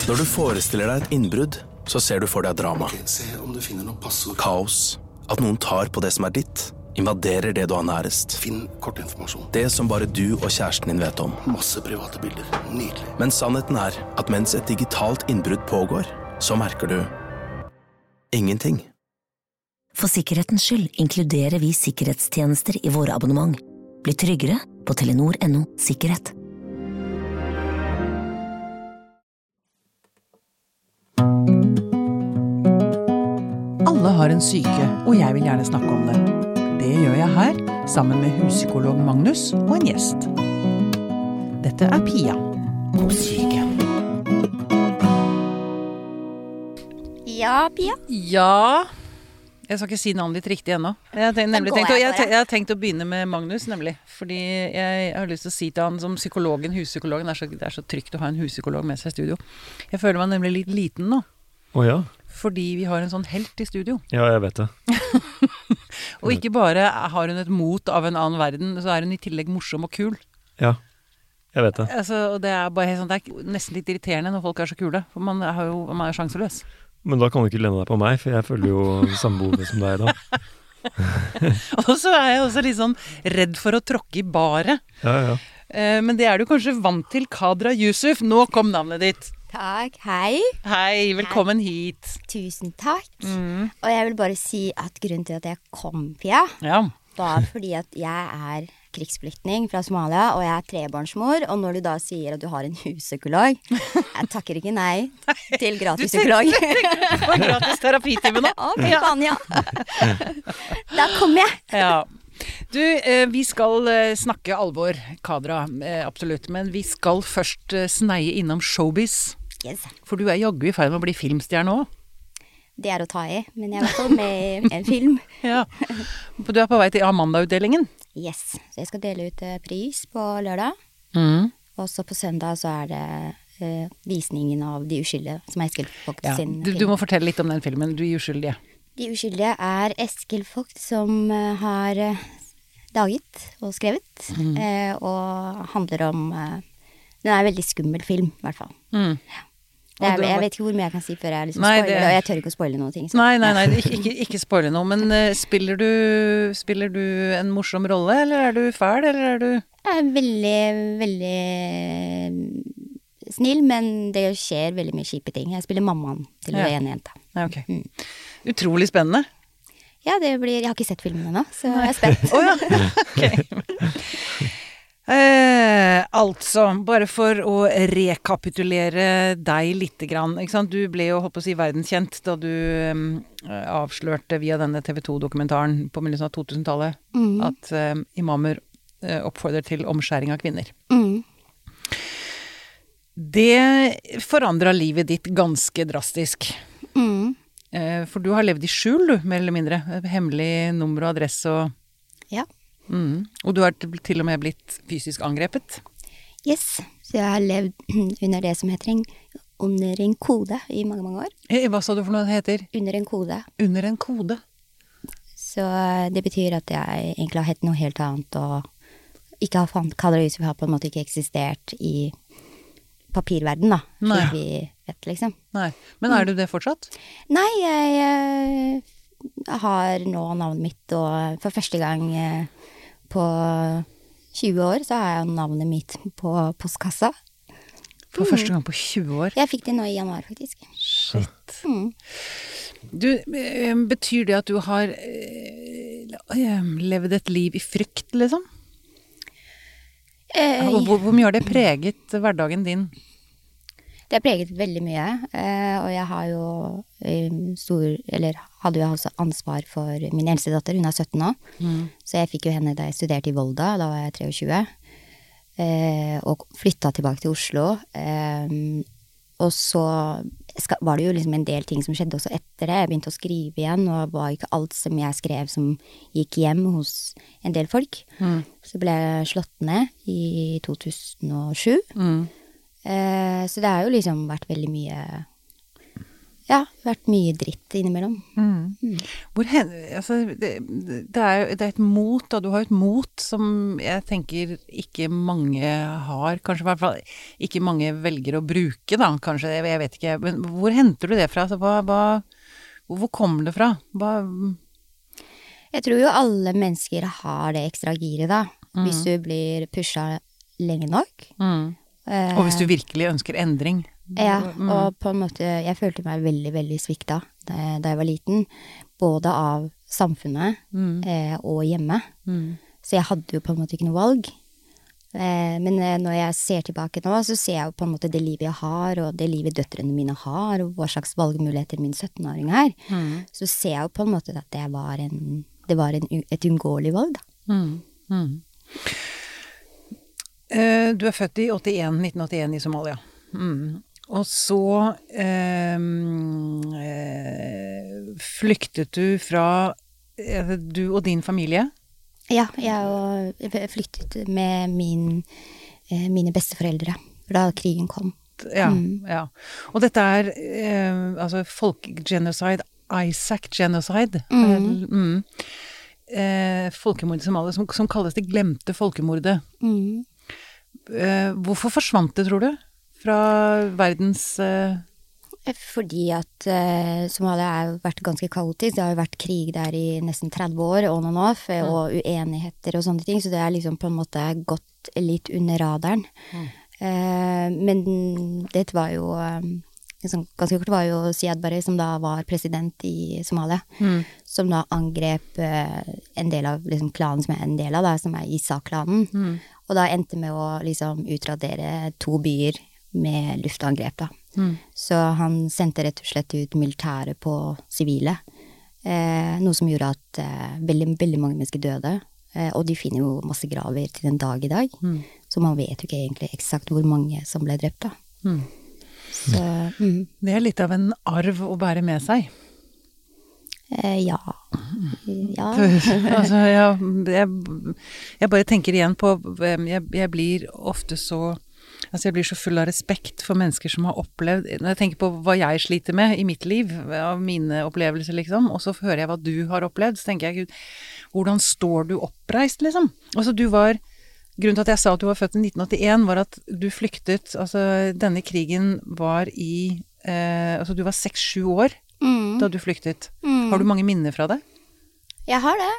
Når du forestiller deg et innbrudd, så ser du for deg drama. Se om du finner noe passord. Kaos. At noen tar på det som ditt. Invaderer det du har nærest. Finn kortinformasjon. Det som bare du og kjæresten din vet om. Masse private bilder. Nydelig. Men sannheten at mens et digitalt innbrudd pågår, så merker du ingenting. For sikkerhetens skyld inkluderer vi sikkerhetstjenester i våre abonnement. Bli tryggere på Telenor.no sikkerhet. Alle har en syke, og jeg vil gjerne snakke om det. Det gjør jeg her, sammen med huspsykolog Magnus og en gjest. Dette Pia på syke. Ja, Pia? Ja, jeg skal ikke si navnet ditt riktig ennå. Jeg har tenkt å begynne med Magnus, nemlig. Fordi jeg har lyst til å si til han som psykologen, huspsykologen, det er så trygt å ha en huspsykolog med seg i studio. Jeg føler meg nemlig litt liten nå. Ja. Fordi vi har en sånn helt i studio. Ja, jeg vet det. Og ikke bare har hun et mot av en annen verden, så er hun i tillegg morsom og kul. Ja, jeg vet det. Altså, og det er bare helt sånn, det er nesten litt irriterende når folk er så kule, for man er sjanseløs. Men da kan du ikke lene deg på meg, for jeg føler jo samme behov som deg da. Og så er jeg også litt sånn redd for å tråkke i baret. Ja. Men det er du kanskje vant til, Kadra Yusuf. Nå kom navnet ditt. Takk, hei. Hei, velkommen hit. Tusen takk. Og jeg vil bare si at grunnen til at jeg kom, Pia, var fordi at jeg er krigsflyktning fra Somalia, og jeg er trebarnsmor, og når du da sier at du har en huspsykolog, jeg takker ikke nei til gratis psykolog. Det var gratis terapitime nå. Ja. Da kom jeg. Ja. Du, vi skal snakke alvor, Kadra, absolutt, men vi skal først sneie innom showbiz. Yes. For du er jaggu i ferd med å bli filmstjerne også. Det er å ta i, men jeg er i hvert fall med i en film. Ja. Du er på vei til Amanda-utdelingen. Yes, så jeg skal dele ut pris på lørdag. Og så på søndag så er det visningen av De uskyldige, som er Eskil Vogt sin film. Du må fortelle litt om den filmen, De uskyldige. De uskyldige er Eskil Vogt som har laget og skrevet, og handler om den er en veldig skummel film, i hvert fall. Jeg vet ikke hvor mye jeg kan si før jeg liksom spoiler, og jeg tør ikke å spoile noen ting. Så. Nei, ikke spoile noe, men spiller du en morsom rolle, eller er du fæl, eller er du... Jeg er veldig, veldig snill, men det skjer veldig mye kjipe ting. Jeg spiller mammaen til den ene jenta. Ja, ok. Utrolig spennende. Ja, jeg har ikke sett filmen ennå, så jeg er spent. Ok. Altså, bare for å rekapitulere deg litt grann, ikke sant? Du ble jo, håper å si, verdenskjent da du avslørte via denne TV2-dokumentaren på begynnelsen av 2000-tallet at imamer oppfordrer til omskjæring av kvinner. Det forandret livet ditt ganske drastisk. For du har levd i skjul, du, mer eller mindre. Hemmelig nummer og adresse og... Ja. Og du har til og med blitt fysisk angrepet? Yes, så jeg har levd under det som heter under en kode i mange, mange år. Hva sa du for noe det heter? Under en kode. Under en kode? Så det betyr at jeg egentlig har hett noe helt annet, og ikke har Kadra Yusuf har på en måte ikke eksistert i papirverden da, slik vi vet liksom. Nei, men er du det fortsatt? Nei, jeg har nå navnet mitt, og for første gang på 20 år så har jeg navnet mitt på postkassa. For første gang på 20 år? Jeg fikk det nå i januar, faktisk. Shit. Du, betyr det at du har levd et liv i frykt, liksom? Hvor mye har det preget hverdagen din? Det har preget veldig mye, og jeg har jo hadde jo også ansvar for min eldste datter, hun er 17 nå, så jeg fikk jo henne da jeg studerte i Volda, da var jeg 23, og flyttet tilbake til Oslo, og så var det jo liksom en del ting som skjedde også etter det, jeg begynte å skrive igjen, og det var ikke alt som jeg skrev som gikk hjem hos en del folk, så ble jeg slått ned i 2007, så det har jo liksom vært veldig mye Ja, vært mye dritt innimellom. Altså, det er et mot, da. Du har et mot som jeg tenker ikke mange har, kanskje i hvert fall ikke mange velger å bruke, da, kanskje, jeg vet ikke. Men hvor henter du det fra? Altså, hvor kommer det fra? Jeg tror jo alle mennesker har det ekstra giret, da. Hvis du blir pushet lenge nok. Og hvis du virkelig ønsker endring. Ja, og på en måte, jeg følte meg veldig, veldig svikta da jeg var liten. Både av samfunnet og hjemme. Så jeg hadde jo på en måte ikke noe valg. Men når jeg ser tilbake nå, så ser jeg jo på en måte det livet jeg har, og det livet døtrene mine har, og hva slags valgmuligheter min 17-åring har. Så ser jeg jo på en måte at det var et uunngåelig valg, da. Du er født i 1981 i Somalia. Og så flyktet du fra du og din familie? Ja, jeg flyktet med mine besteforeldre da krigen kom. Ja. Og dette er altså folkegenocide, Isaac genocide. Folkemord i Somalia, som kalles det glemte folkemordet. Hvorfor forsvant det, tror du? Fra verdens Fordi at Somalia har vært ganske kaotisk. Det har jo vært krig der i nesten 30 år, on and off, og uenigheter og sånne ting, så det er liksom på en måte gått litt under radaren. Men det var jo ganske kort var jo Siad Barre, som da var president i Somalia, som da angrep en del av liksom, klanen som jeg er en del av, da, som er Isaac-klanen. Og da endte med å liksom utradere 2 byer med luftangrep, da. Så han sendte rett og slett ut militære på sivile, noe som gjorde at veldig, veldig mange mennesker døde, og de finner jo masse graver til den dag i dag, så man vet jo ikke egentlig eksakt hvor mange som ble drept, da. Så, Det er litt av en arv å bære med seg. Ja. Altså, jeg bare tenker igjen på, jeg blir ofte så, altså jeg blir så full av respekt for mennesker som har opplevd, når jeg tenker på hva jeg sliter med i mitt liv, av mine opplevelser liksom, og så hører jeg hva du har opplevd, så tenker jeg, hvordan står du oppreist liksom? Altså grunnen til at jeg sa at du var født i 1981 var at du flyktet, altså denne krigen var altså du var 6-7 år da du flyktet. Har du mange minner fra det? Jeg har det.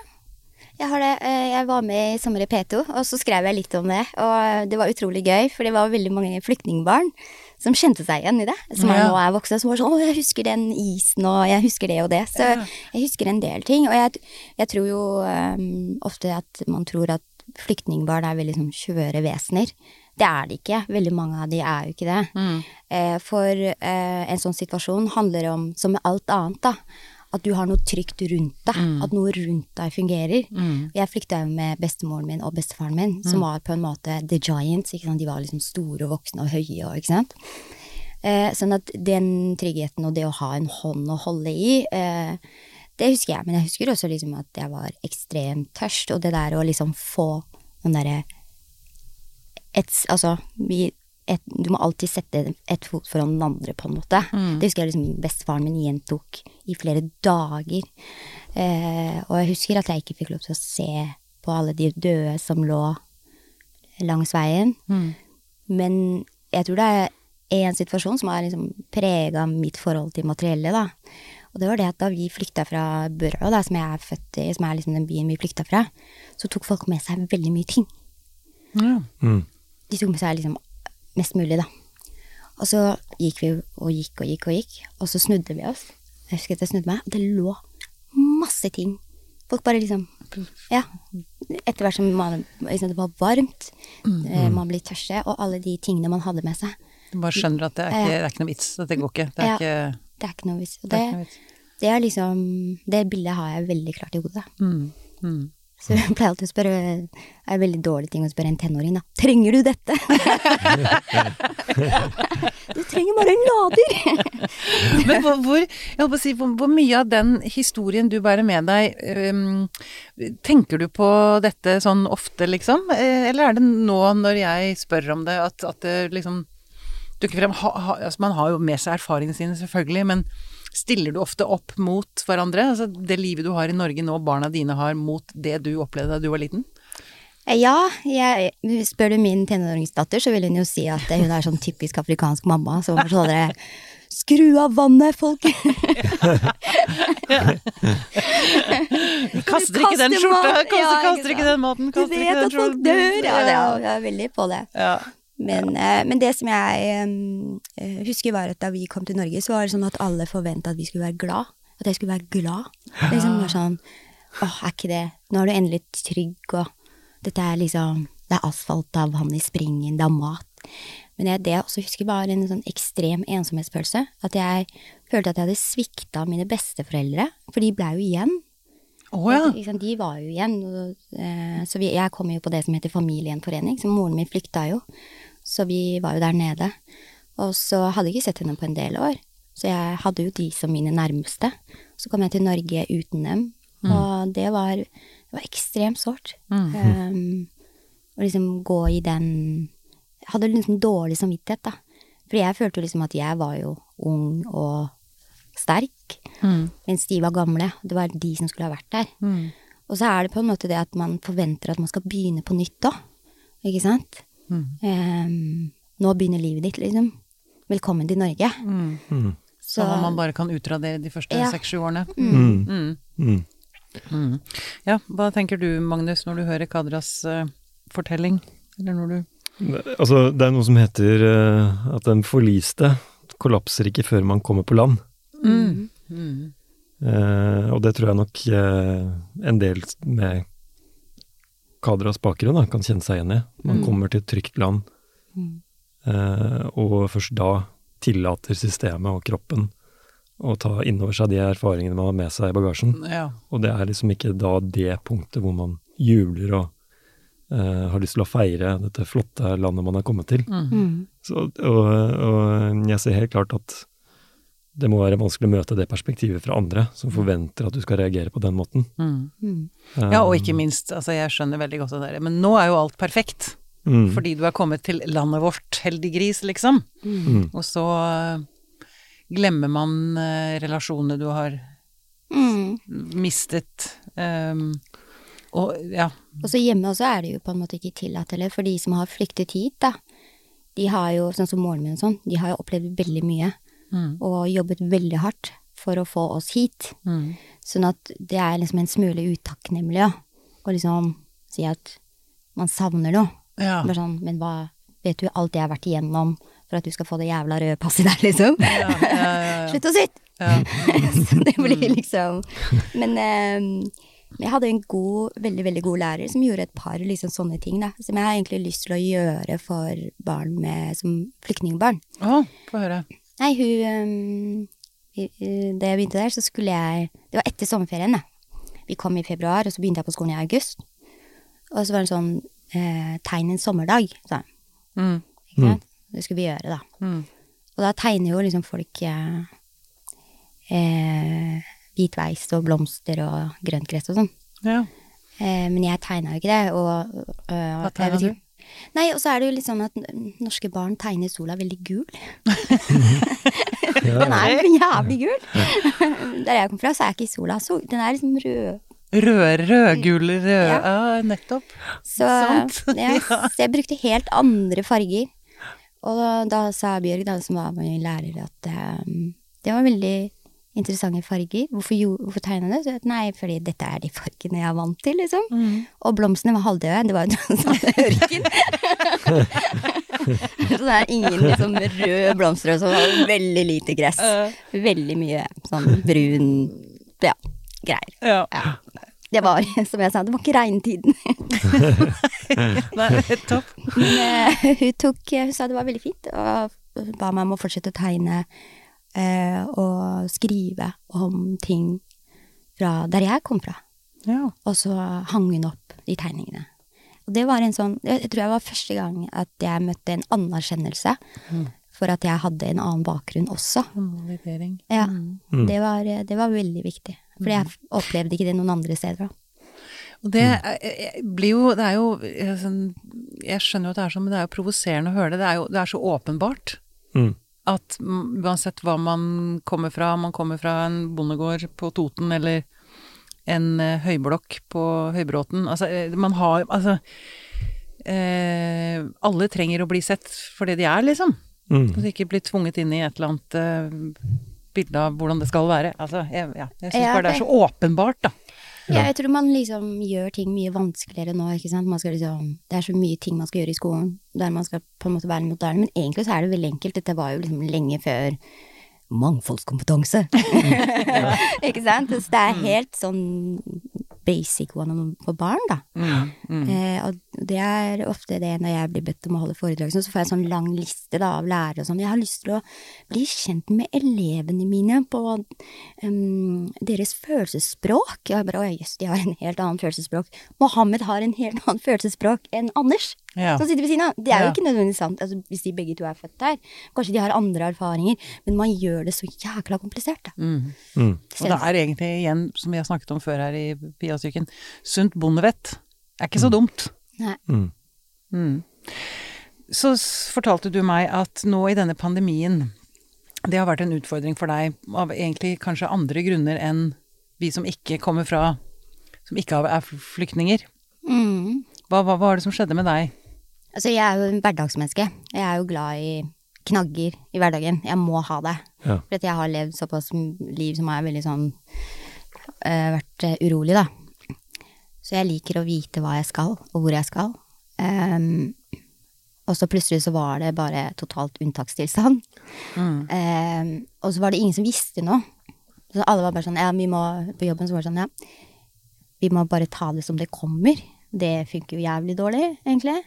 Jeg var med i Sommer i P2, og så skrev jeg litt om det, og det var utrolig gøy, for det var veldig mange flyktningbarn som kjente seg igjen i det, som nå er voksne, som var sånn, jeg husker den isen, og jeg husker det og det, så jeg husker en del ting, og jeg tror jo ofte at man tror at flyktningbarn er veldig sånn skjøre vesener. Det er det ikke. Veldig mange av de er jo ikke det. For en sånn situasjon handler om, som med alt annet da, at du har noe trygt rundt deg, at noe rundt deg fungerer. Jeg flyktet jo med bestemoren min og bestefaren min, som var på en måte the giants, ikke sant? De var liksom store og voksne og høye, ikke sant? Sånn at den tryggheten og det å ha en hånd å holde i, det husker jeg, men jeg husker også liksom at jeg var ekstremt tørst, og det der å liksom få den derre du må alltid sette et fot foran den andre på en måte. Det husker jeg liksom bestefaren min gjentok i flere dager. Og jeg husker at jeg ikke fikk lov til å se på alle de døde som lå langs veien. Men jeg tror det er en situasjon som har liksom preget mitt forhold til materiellet da. Og det var det at da vi flyktet fra Burra, da, som jeg er født i, som er liksom den byen vi flyktet fra, så tok folk med seg veldig mye ting. De tok med seg liksom mest mulig da. Og så gikk vi og gikk, og så snudde vi oss. Jeg husker at jeg snudde meg, det lå masse ting. Folk bare liksom, etter hvert som liksom, det var varmt, man blir tørste, og alle de tingene man hadde med seg. Du bare skjønner at det er ikke noe vits, dette går ikke. Det er ikke noe vits. Og det er liksom, det bildet har jeg veldig klart i hodet. Så jeg pleier alltid å spørre, det er en veldig dårlig ting å spørre en tenåring da. Trenger du dette? Du trenger bare en lader. Men jeg holdt på å si, hvor mye av den historien du bærer med deg, tenker du på dette sånn ofte liksom? Eller er det nå når jeg spør om det, at det liksom dukker frem. Altså man har jo med seg erfaringene sine selvfølgelig, men stiller du ofte opp mot hverandre? Altså det livet du har i Norge nå, barna dine har, mot det du opplevde da du var liten? Ja, spør du min tenåringsdatter, så vil hun jo si at hun er sånn typisk afrikansk mamma, som var sånn dere, skru av vannet, folk! Kaster ikke den skjorta, kaster ikke den maten, kaster ikke den skjorta. Du vet at folk dør! Ja, jeg er veldig på det. Ja. Men det som jeg husker var at da vi kom til Norge, så var det sånn at alle forventet at vi skulle være glad. At jeg skulle være glad. Det liksom var sånn, er ikke det? Nå er du endelig trygg, og dette er liksom, det er asfalt, det er vann i springen, det er mat. Men det jeg også husker var en sånn ekstrem ensomhetsfølelse. At jeg følte at jeg hadde sviktet mine besteforeldre, for de ble jo igjen. De var jo igjen. Så jeg kom jo på det som heter familiegjenforening, så moren min flykta jo. Så vi var jo der nede. Og så hadde jeg ikke sett henne på en del år. Så jeg hadde jo de som mine nærmeste. Så kom jeg til Norge uten dem. Og det var ekstremt sårt. Å liksom gå i den... Jeg hadde liksom dårlig samvittighet da. Fordi jeg følte liksom at jeg var jo ung og sterk, mens de var gamle. Det var de som skulle ha vært der. Og så er det på en måte det at man forventer at man skal begynne på nytt da. Ikke sant? Nå begynner livet ditt liksom. Velkommen til Norge. Så man bare kan utradere de første 6-7 årene. Ja, hva tenker du, Magnus, når du hører Kadras fortelling? Eller når du... Altså, det er noe som heter at den forliste kollapser ikke før man kommer på land. Og det tror jeg nok en del med Kadras bakgrunn kan kjenne seg igjen i. Man kommer til et trygt land, og først da tillater systemet og kroppen å ta innover seg de erfaringene man har med seg i bagasjen. Og det er liksom ikke da det punktet hvor man jubler og har lyst til å feire dette flotte landet man har kommet til. Så, og jeg ser helt klart at det må være vanskelig å møte det perspektivet fra andre som forventer at du skal reagere på den måten. Ja, og ikke minst, altså jeg skjønner veldig godt det der, men nå er jo alt perfekt, fordi du er kommet til landet vårt, heldiggris liksom. Og så glemmer man relasjonene du har mistet, Og så hjemme også er det jo på en måte ikke tillatt, eller for de som har flyktet hit da, de har jo, sånn som moren min og sånn, de har jo opplevd veldig mye, og jobbet veldig hardt for å få oss hit. Sånn at det er liksom en smule utakknemlig, og liksom si at man savner noe. Bare sånn, men hva, vet du alt jeg har vært igjennom for at du skal få det jævla røde passet der, liksom? Slutt å sitte! Så det blir liksom, men jeg hadde en veldig, veldig god lærer som gjorde et par liksom sånne ting da, som jeg har egentlig lyst til å gjøre for barn som flyktningbarn. Få høre. Nei, da jeg begynte der, så skulle jeg, det var etter sommerferien da. Vi kom i februar, og så begynte jeg på skolen i august. Og så var det sånn, tegn en sommerdag, sa han. Ikke sant? Det skulle vi gjøre da. Og da tegner jo liksom folk hvitveis og blomster og grøntgress og sånn. Men jeg tegner jo ikke det. Hva tegner du? Nei, og så er det jo litt sånn at norske barn tegner sola veldig gul. Den er jævlig gul. Der jeg kom fra, så er ikke sola så, den er liksom rød. Rødgul, nettopp. Så jeg brukte helt andre farger. Og da sa Bjørg, da, som var min lærer, at det var veldig interessante farger. Hvorfor tegnet det? Så, nei, fordi dette er de fargene jeg er vant til, liksom. Og blomstene var halvdøde, det var jo sånn ørken. Så det er ingen liksom røde blomster, og så var det veldig lite gress. Veldig mye sånn brun, greier. Det var, som jeg sa, det var ikke regntiden. Nei, topp. Men hun sa det var veldig fint, og ba meg om å fortsette å tegne og skrive om ting fra der jeg kom fra. Og så hang hun opp de tegningene. Og det var en sånn, jeg tror jeg var første gang at jeg møtte en anerkjennelse for at jeg hadde en annen bakgrunn også. Ja, det var veldig viktig. For jeg opplevde ikke det noen andre steder. Og det blir jo, det er jo, jeg skjønner jo at det er sånn, men det er jo provoserende å høre det. Det er så åpenbart. At uansett hva man kommer fra en bondegård på Toten eller en høyblokk på Høybråten, altså man har, altså alle trenger å bli sett for det de er, liksom. Og ikke bli tvunget inn i et eller annet bilde av hvordan det skal være. Altså, jeg synes bare det er så åpenbart, da. Ja, jeg tror man liksom gjør ting mye vanskeligere nå, ikke sant? Man skal liksom, det er så mye ting man skal gjøre i skolen, der man skal på en måte være moderne, men egentlig så er det veldig enkelt. Dette var jo liksom lenge før mangfoldskompetanse. Ikke sant? Så det er helt sånn basic one for barn, da. Og det er ofte det når jeg blir bedt om å holde foredrag, så får jeg en sånn lang liste da, av lærere og sånn. Jeg har lyst til å bli kjent med elevene mine på deres følelsesspråk. Og jeg bare, jøss, de har en helt annen følelsesspråk. Mohammed har en helt annen følelsesspråk enn Anders. Som sitter ved siden av. Det er jo ikke nødvendigvis sant, altså, hvis de begge to er født der. Kanskje de har andre erfaringer, men man gjør det så jækla komplisert, da. Og det er egentlig igjen, som vi har snakket om før her i Pia-syken, sunt bondevett er ikke så dumt. Nei. Så fortalte du meg at nå i denne pandemien, det har vært en utfordring for deg av egentlig kanskje andre grunner enn vi som ikke kommer fra, som ikke er flyktninger. Hva var det som skjedde med deg? Altså, jeg er jo en hverdagsmenneske. Jeg er jo glad i knagger i hverdagen. Jeg må ha det. For at jeg har levd såpass liv som er veldig sånn, vært urolig, da. Så jeg liker å vite hva jeg skal, og hvor jeg skal. Og så plutselig så var det bare totalt unntakstilstand. Og så var det ingen som visste noe. Så alle var bare sånn, vi må, på jobben så var det sånn, vi må bare ta det som det kommer. Det funker jo jævlig dårlig, egentlig.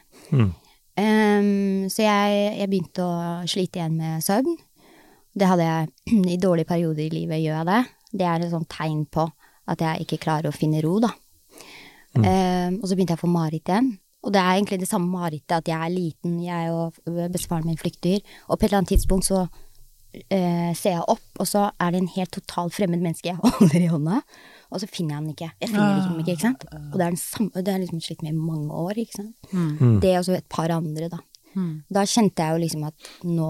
Så jeg begynte å slite igjen med søvn. Det hadde jeg i dårlige perioder i livet, gjør jeg det. Det er et sånt tegn på at jeg ikke klarer å finne ro, da. Og så begynte jeg å få mareritt igjen. Og det er egentlig det samme marerittet, at jeg er liten, jeg og bestefaren min flykter, og på et eller annet tidspunkt så ser jeg opp, og så er det en helt totalt fremmed menneske jeg holder i hånda, og så finner jeg den ikke. Jeg finner liksom ikke sant? Og det er den samme, det er liksom slitt med i mange år, ikke sant? Det er også et par andre, da. Da kjente jeg jo liksom at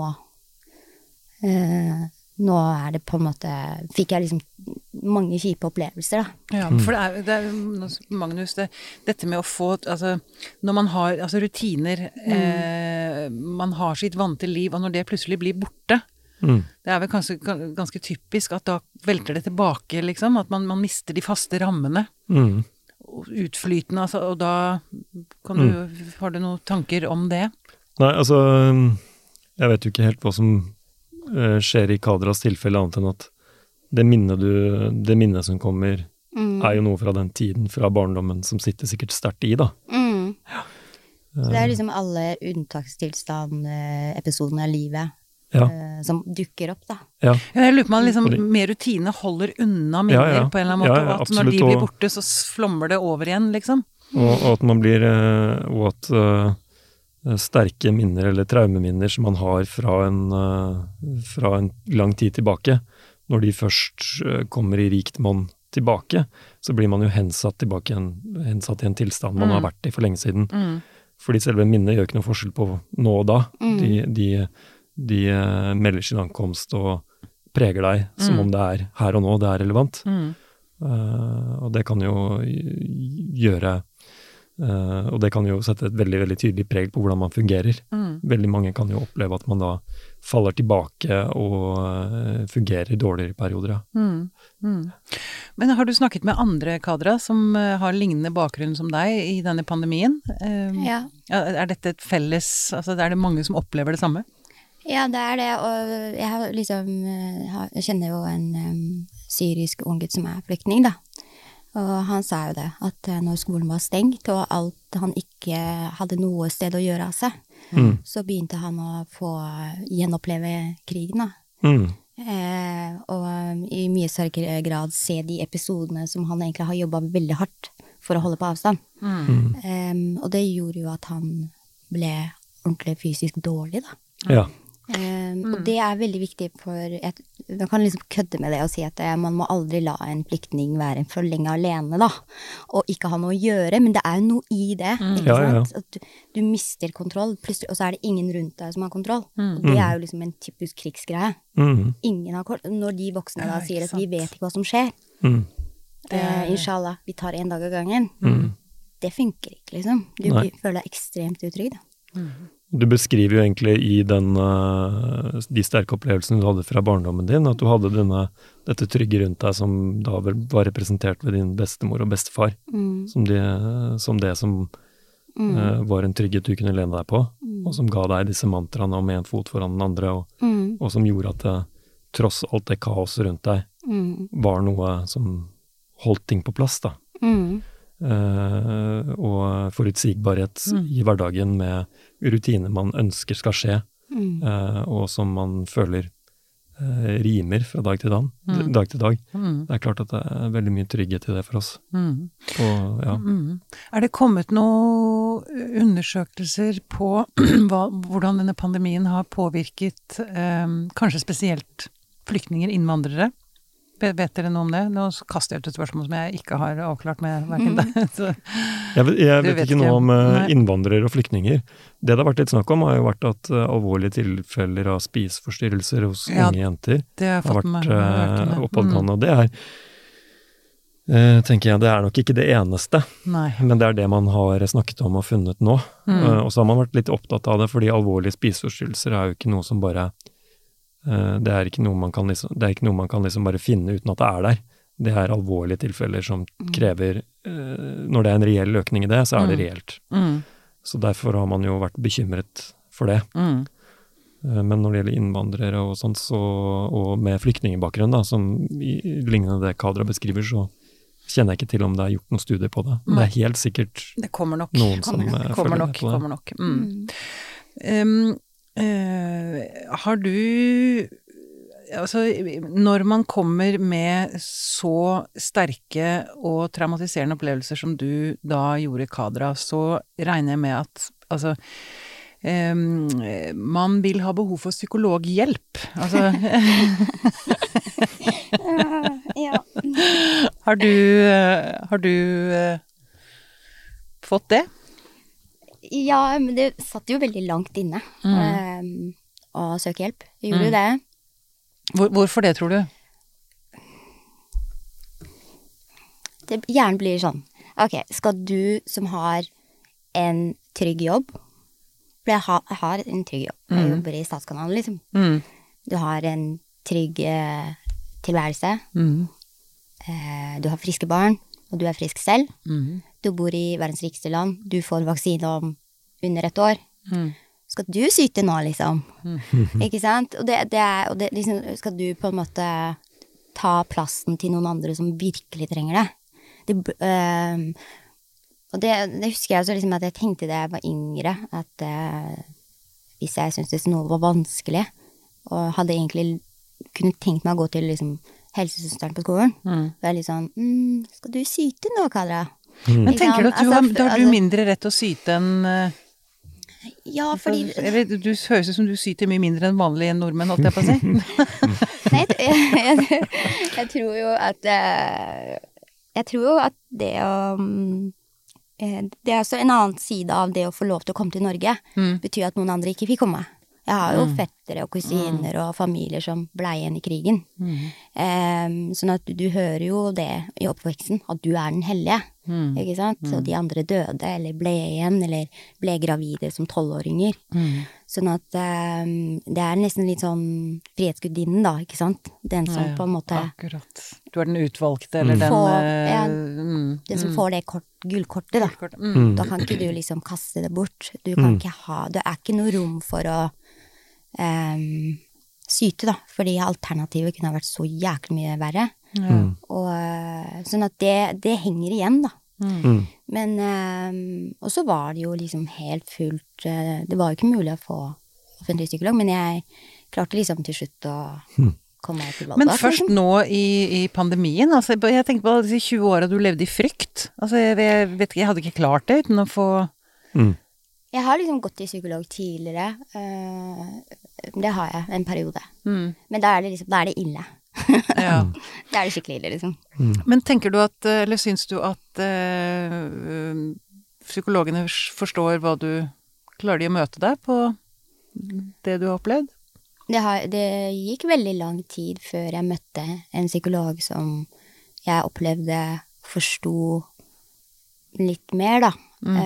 nå er det på en måte, fikk jeg liksom mange kjipe opplevelser, da. Ja, for det er Magnus, dette med å få, altså, når man har altså, rutiner, man har sitt vante liv, og når det plutselig blir borte, det er vel kanskje ganske typisk at da velter det tilbake, liksom, at man mister de faste rammene, utflytende, altså, og da har du noen tanker om det? Nei, altså, jeg vet jo ikke helt hva som skjer i Kadras tilfelle, annet enn at det minnet som kommer, er jo noe fra den tiden, fra barndommen, som sitter sikkert sterkt i, da. Så det er liksom alle unntakstilstand-episodene av livet, som dukker opp, da. Jeg lurer på om liksom, mer rutine holder unna minner på en eller annen måte, og at absolutt, når de blir borte, så flommer det over igjen, liksom. Og at man blir, og at sterke minner eller traumeminner som man har fra en lang tid tilbake, når de først kommer i rikt monn tilbake, så blir man jo hensatt i en tilstand man har vært i for lenge siden. Fordi selve minnet gjør ikke noe forskjell på nå og da. De melder sin ankomst og preger deg som om det er her og nå, det er relevant. Og det kan jo gjøre og det kan jo sette et veldig, veldig tydelig preg på hvordan man fungerer. Veldig mange kan jo oppleve at man da faller tilbake og fungerer dårligere i perioder. Men har du snakket med andre Kadra som har lignende bakgrunn som deg i denne pandemien? Er dette et felles, altså er det mange som opplever det samme? Ja, det er det, og jeg har liksom, jeg kjenner jo en syrisk unggutt som er flyktning, da. Og han sa jo det, at når skolen var stengt, og alt han ikke hadde noe sted å gjøre av seg, så begynte han å få gjenoppleve krigen, da. Og i mye sterkere grad se de episodene som han egentlig har jobbet veldig hardt for å holde på avstand. Og det gjorde jo at han ble ordentlig fysisk dårlig, da. Og det veldig viktig man kan liksom kødde med det og si at man må aldri la en flyktning være for lenge alene da, og ikke ha noe å gjøre, men det jo noe i det, ikke sant? At du mister kontroll, plutselig, og så det ingen rundt deg som har kontroll. Og det jo liksom en typisk krigsgreie. Ingen har kontroll. Når de voksne da sier at vi vet ikke hva som skjer, inshallah, vi tar en dag av gangen, det funker ikke liksom. Du føler deg ekstremt utrygg da. Du beskriver jo egentlig i de sterke opplevelsene du hadde fra barndommen din, at du hadde dette trygge rundt deg som da var representert ved din bestemor og bestefar, som det som var en trygghet du kunne lene deg på, og som ga deg disse mantraene om en fot foran den andre, og som gjorde at det, tross alt det kaoset rundt deg, var noe som holdt ting på plass da. Og forutsigbarhet i hverdagen med rutiner man ønsker skal skje, og som man føler rimer fra dag til dag. Det klart at det veldig mye trygghet i det for oss. Og, ja. Det kommet noen undersøkelser på hvordan denne pandemien har påvirket kanskje spesielt flyktninger, innvandrere? Vet dere noe om det? Nå kaster jeg et spørsmål som jeg ikke har avklart med hverken deg. Jeg vet ikke noe om innvandrere og flyktninger. Det har vært litt snakk om har jo vært at alvorlige tilfeller av spiseforstyrrelser hos unge jenter har vært oppadgående. Og det tenker jeg, det nok ikke det eneste. Nei. Men det det man har snakket om og funnet nå. Og så har man vært litt opptatt av det, fordi alvorlige spiseforstyrrelser jo ikke noe som bare det ikke noe man kan liksom bare finne uten at det der. Det alvorlige tilfeller som krever, når det en reell økning i det, så det reelt. Så derfor har man jo vært bekymret for det. Men når det gjelder innvandrere og sånt, og med flyktningebakgrunn da, som i lignende det Kadra beskriver, så kjenner jeg ikke til om det gjort noen studier på det. Det helt sikkert det kommer nok. Noen som følger med på det. Kommer nok. Har du altså, når man kommer med så sterke og traumatiserende opplevelser som du da gjorde, Kadra, så regner jeg med at altså, man vil ha behov for psykologhjelp. Altså ja. Har du fått det? Ja, men det satt jo veldig langt inne å søke hjelp. Jeg gjorde jo det. Hvorfor det, tror du? Det gjerne blir sånn. Ok, skal du som har en trygg jobb, for jeg har en trygg jobb. Jeg jobber i Statskanalen, liksom. Du har en trygg tilværelse. Du har friske barn, og du frisk selv. Du bor i verdens rikeste land. Du får vaksine om under et år. Skal du syte nå, liksom? Ikke sant? Og det liksom, skal du på en måte ta plassen til noen andre som virkelig trenger det? Og det husker jeg også liksom at jeg tenkte da jeg var yngre, at hvis jeg syntes noe var vanskelig, og hadde egentlig kunne tenkt meg å gå til liksom helsesøsteren på skolen, så litt sånn, skal du syte nå, Kadra? Men tenker du at da har du mindre rett til å syte enn ja, fordi du høres ut som du syter mye mindre enn vanlige nordmenn, holdt jeg på å si. Nei, jeg tror jo at det det også en annen side av det å få lov til å komme til Norge, betyr at noen andre ikke fikk komme. Jeg har jo fettere og kusiner og familier som ble igjen i krigen. Sånn at du hører jo det i oppveksten, at du den hellige, ikke sant? Og de andre døde, eller ble igjen, eller ble gravide som 12-åringer. Sånn at det nesten litt sånn frihetsgudinnen da, ikke sant? Den som på en måte... Akkurat. Du den utvalgte, eller den... den som får det gullkortet da. Da kan ikke du liksom kaste det bort. Du kan ikke det ikke noe rom for å syte da, fordi alternativet kunne ha vært så jæklig mye verre. Og sånn at det henger igjen da. Men og så var det jo liksom helt fullt, det var jo ikke mulig å få offentlig psykolog, men jeg klarte liksom til slutt å komme meg til valg. Men først nå i pandemien, altså jeg tenker på disse 20 årene du levde i frykt, altså jeg vet ikke, jeg hadde ikke klart det uten å få Jeg har liksom gått til psykolog tidligere. Det har jeg en periode. Men da er det liksom, da er det ille. Ja. Da er det skikkelig ille, liksom. Men tenker du at, eller syns du at psykologene forstår hva du klarer de å møte deg på det du har opplevd? Det gikk veldig lang tid før jeg møtte en psykolog som jeg opplevde forsto litt mer, da.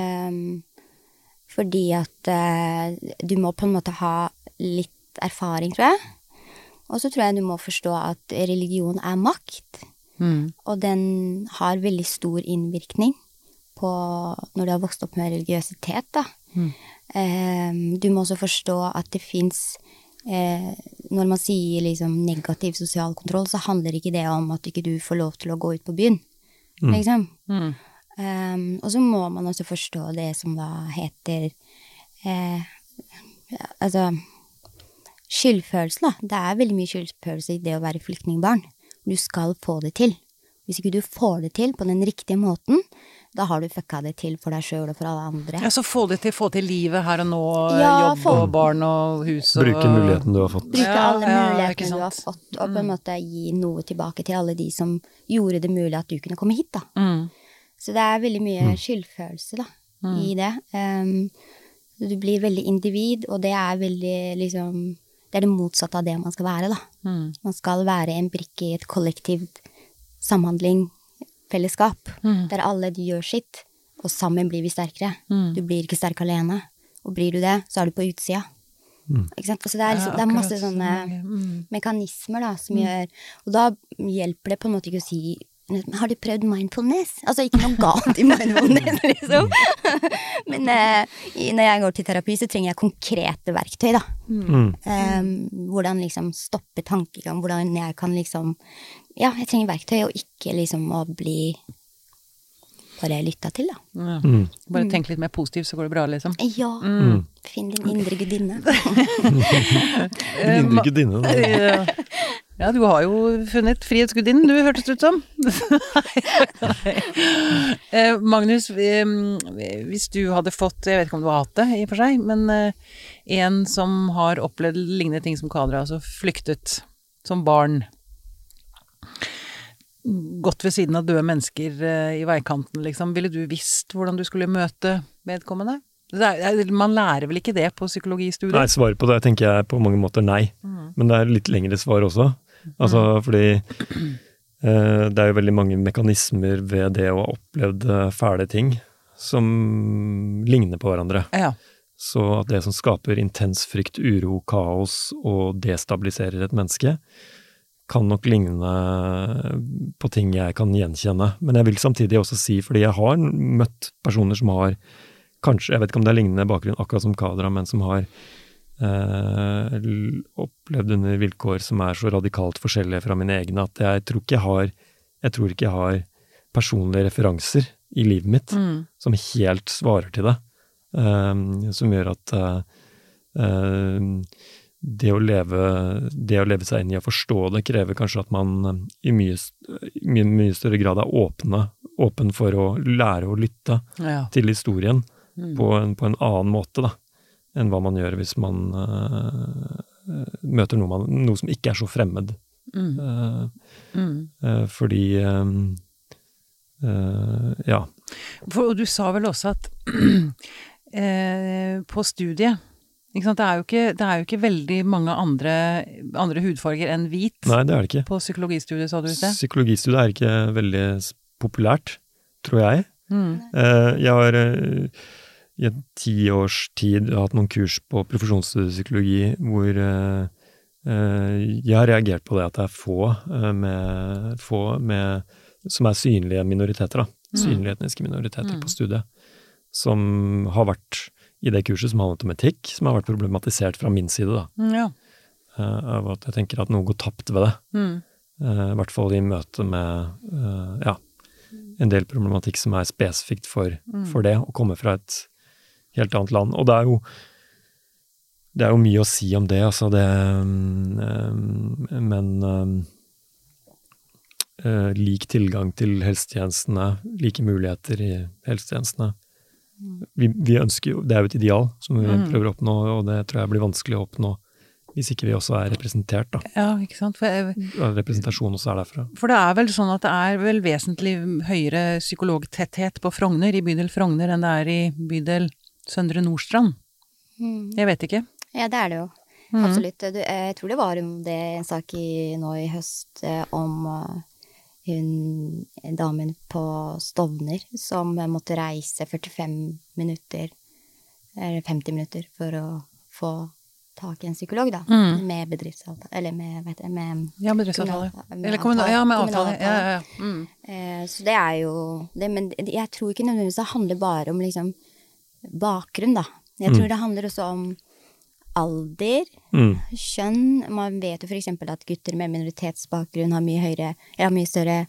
Fordi at du må på en måte ha litt erfaring, tror jeg. Og så tror jeg du må forstå at religion er makt. Og den har veldig stor innvirkning på når du har vokst opp med religiøsitet, da. Du må også forstå at det finnes når man sier liksom negativ sosial kontroll, så handler ikke det om at ikke du får lov til å gå ut på byen, liksom. Og så må man også forstå det som da heter altså skyldfølelse, da. Det er veldig mye skyldfølelse i det å være flyktningbarn. Du skal få det til. Hvis ikke du får det til på den riktige måten, da har du fucka det til for deg selv og for alle andre. Ja, så få til livet her og nå, jobb og barn og hus og... Bruke muligheten du har fått. Bruke alle mulighetene du har fått, og på en måte gi noe tilbake til alle de som gjorde det mulig at du kunne komme hit, da. Så det er veldig mye skyldfølelse, da, i det. Du blir veldig individ, og det er veldig, liksom, det er det motsatte av det man skal være, da. Man skal være en brikke i et kollektivt samhandling, fellesskap, der alle de gjør sitt, og sammen blir vi sterkere. Du blir ikke sterk alene, og blir du det, så er du på utsida. Ikke sant? Så det er, liksom, det er masse sånne mekanismer, da, som gjør, og da hjelper det på en måte ikke å si, har du prøvd mindfulness? Altså, ikke noe galt i mindfulness, liksom. Men når jeg går til terapi, så trenger jeg konkrete verktøy, da. Hvordan liksom stoppe tankegang, hvordan jeg kan liksom, ja, jeg trenger verktøy, og ikke liksom å bli bare lytta til, da. Bare tenk litt mer positivt, så går det bra, liksom. Ja, finn din indre gudinne. Din indre gudinne, da. Ja, du har jo funnet frihetsgudinnen, du hørtes ut som. Magnus, hvis du hadde fått, jeg vet ikke om du har hatt det i og for seg, men en som har opplevd lignende ting som Kadra, altså flyktet som barn, gått ved siden av døde mennesker i veikanten, liksom, ville du visst hvordan du skulle møte vedkommende? Man lærer vel ikke det på psykologistudiet? Nei, svaret på det tenker jeg på mange måter nei. Men det er litt lengre svar også. Altså, fordi det er jo veldig mange mekanismer ved det å ha opplevd fæle ting som ligner på hverandre. Ja. Så at det som skaper intens frykt, uro, kaos og destabiliserer et menneske, kan nok ligne på ting jeg kan gjenkjenne. Men jeg vil samtidig også si, fordi jeg har møtt personer som har kanskje, jeg vet ikke om det er lignende bakgrunn akkurat som Kadra, men som har opplevd under vilkår som er så radikalt forskjellige fra mine egne, at jeg tror ikke jeg har personlige referanser i livet mitt som helt svarer til det, som gjør at det å leve seg inn i å forstå det krever kanskje at man i mye større grad er åpen for å lære å lytte til historien på en annen måte, da, enn hva man gjør hvis man møter noe som ikke er så fremmed. Fordi ja. Og du sa vel også at på studiet, ikke sant, det er jo ikke veldig mange andre hudfarger enn hvit. Nei, det er det ikke. På psykologistudiet, sa du i sted? Psykologistudiet er ikke veldig populært, tror jeg. Jeg har i 10 års tid hatt noen kurs på profesjonsstudiepsykologi hvor jeg har reagert på det at det er få som er synlige minoriteter, da. Synlige etniske minoriteter på studiet, som har vært i det kurset som handlet om etikk, som har vært problematisert fra min side, da. Av at jeg tenker at noe går tapt ved det. I hvert fall i møte med en del problematikk som er spesifikt for det, å komme fra et helt annet land. Og det er jo mye å si om det, altså det, men lik tilgang til helsetjenestene, like muligheter i helsetjenestene, vi ønsker jo, det jo et ideal som vi prøver å oppnå, og det tror jeg blir vanskelig å oppnå hvis ikke vi også representert da. Ja, ikke sant? Representasjon også derfra. For det vel sånn at det vel vesentlig høyere psykologtetthet på Frogner, i bydel Frogner, enn det i bydel Søndre Nordstrand. Jeg vet ikke. Ja, det det jo. Absolutt. Jeg tror det var det en sak nå i høst om damen på Stovner som måtte reise 45 minutter, eller 50 minutter for å få tak i en psykolog da, med bedriftsavtale, eller med bedriftsavtale. Eller med avtale. Ja. Så det jo, men jeg tror ikke nødvendigvis det handler bare om liksom bakgrunn da. Jeg tror det handler også om alder, kjønn. Man vet jo for eksempel at gutter med minoritetsbakgrunn har mye større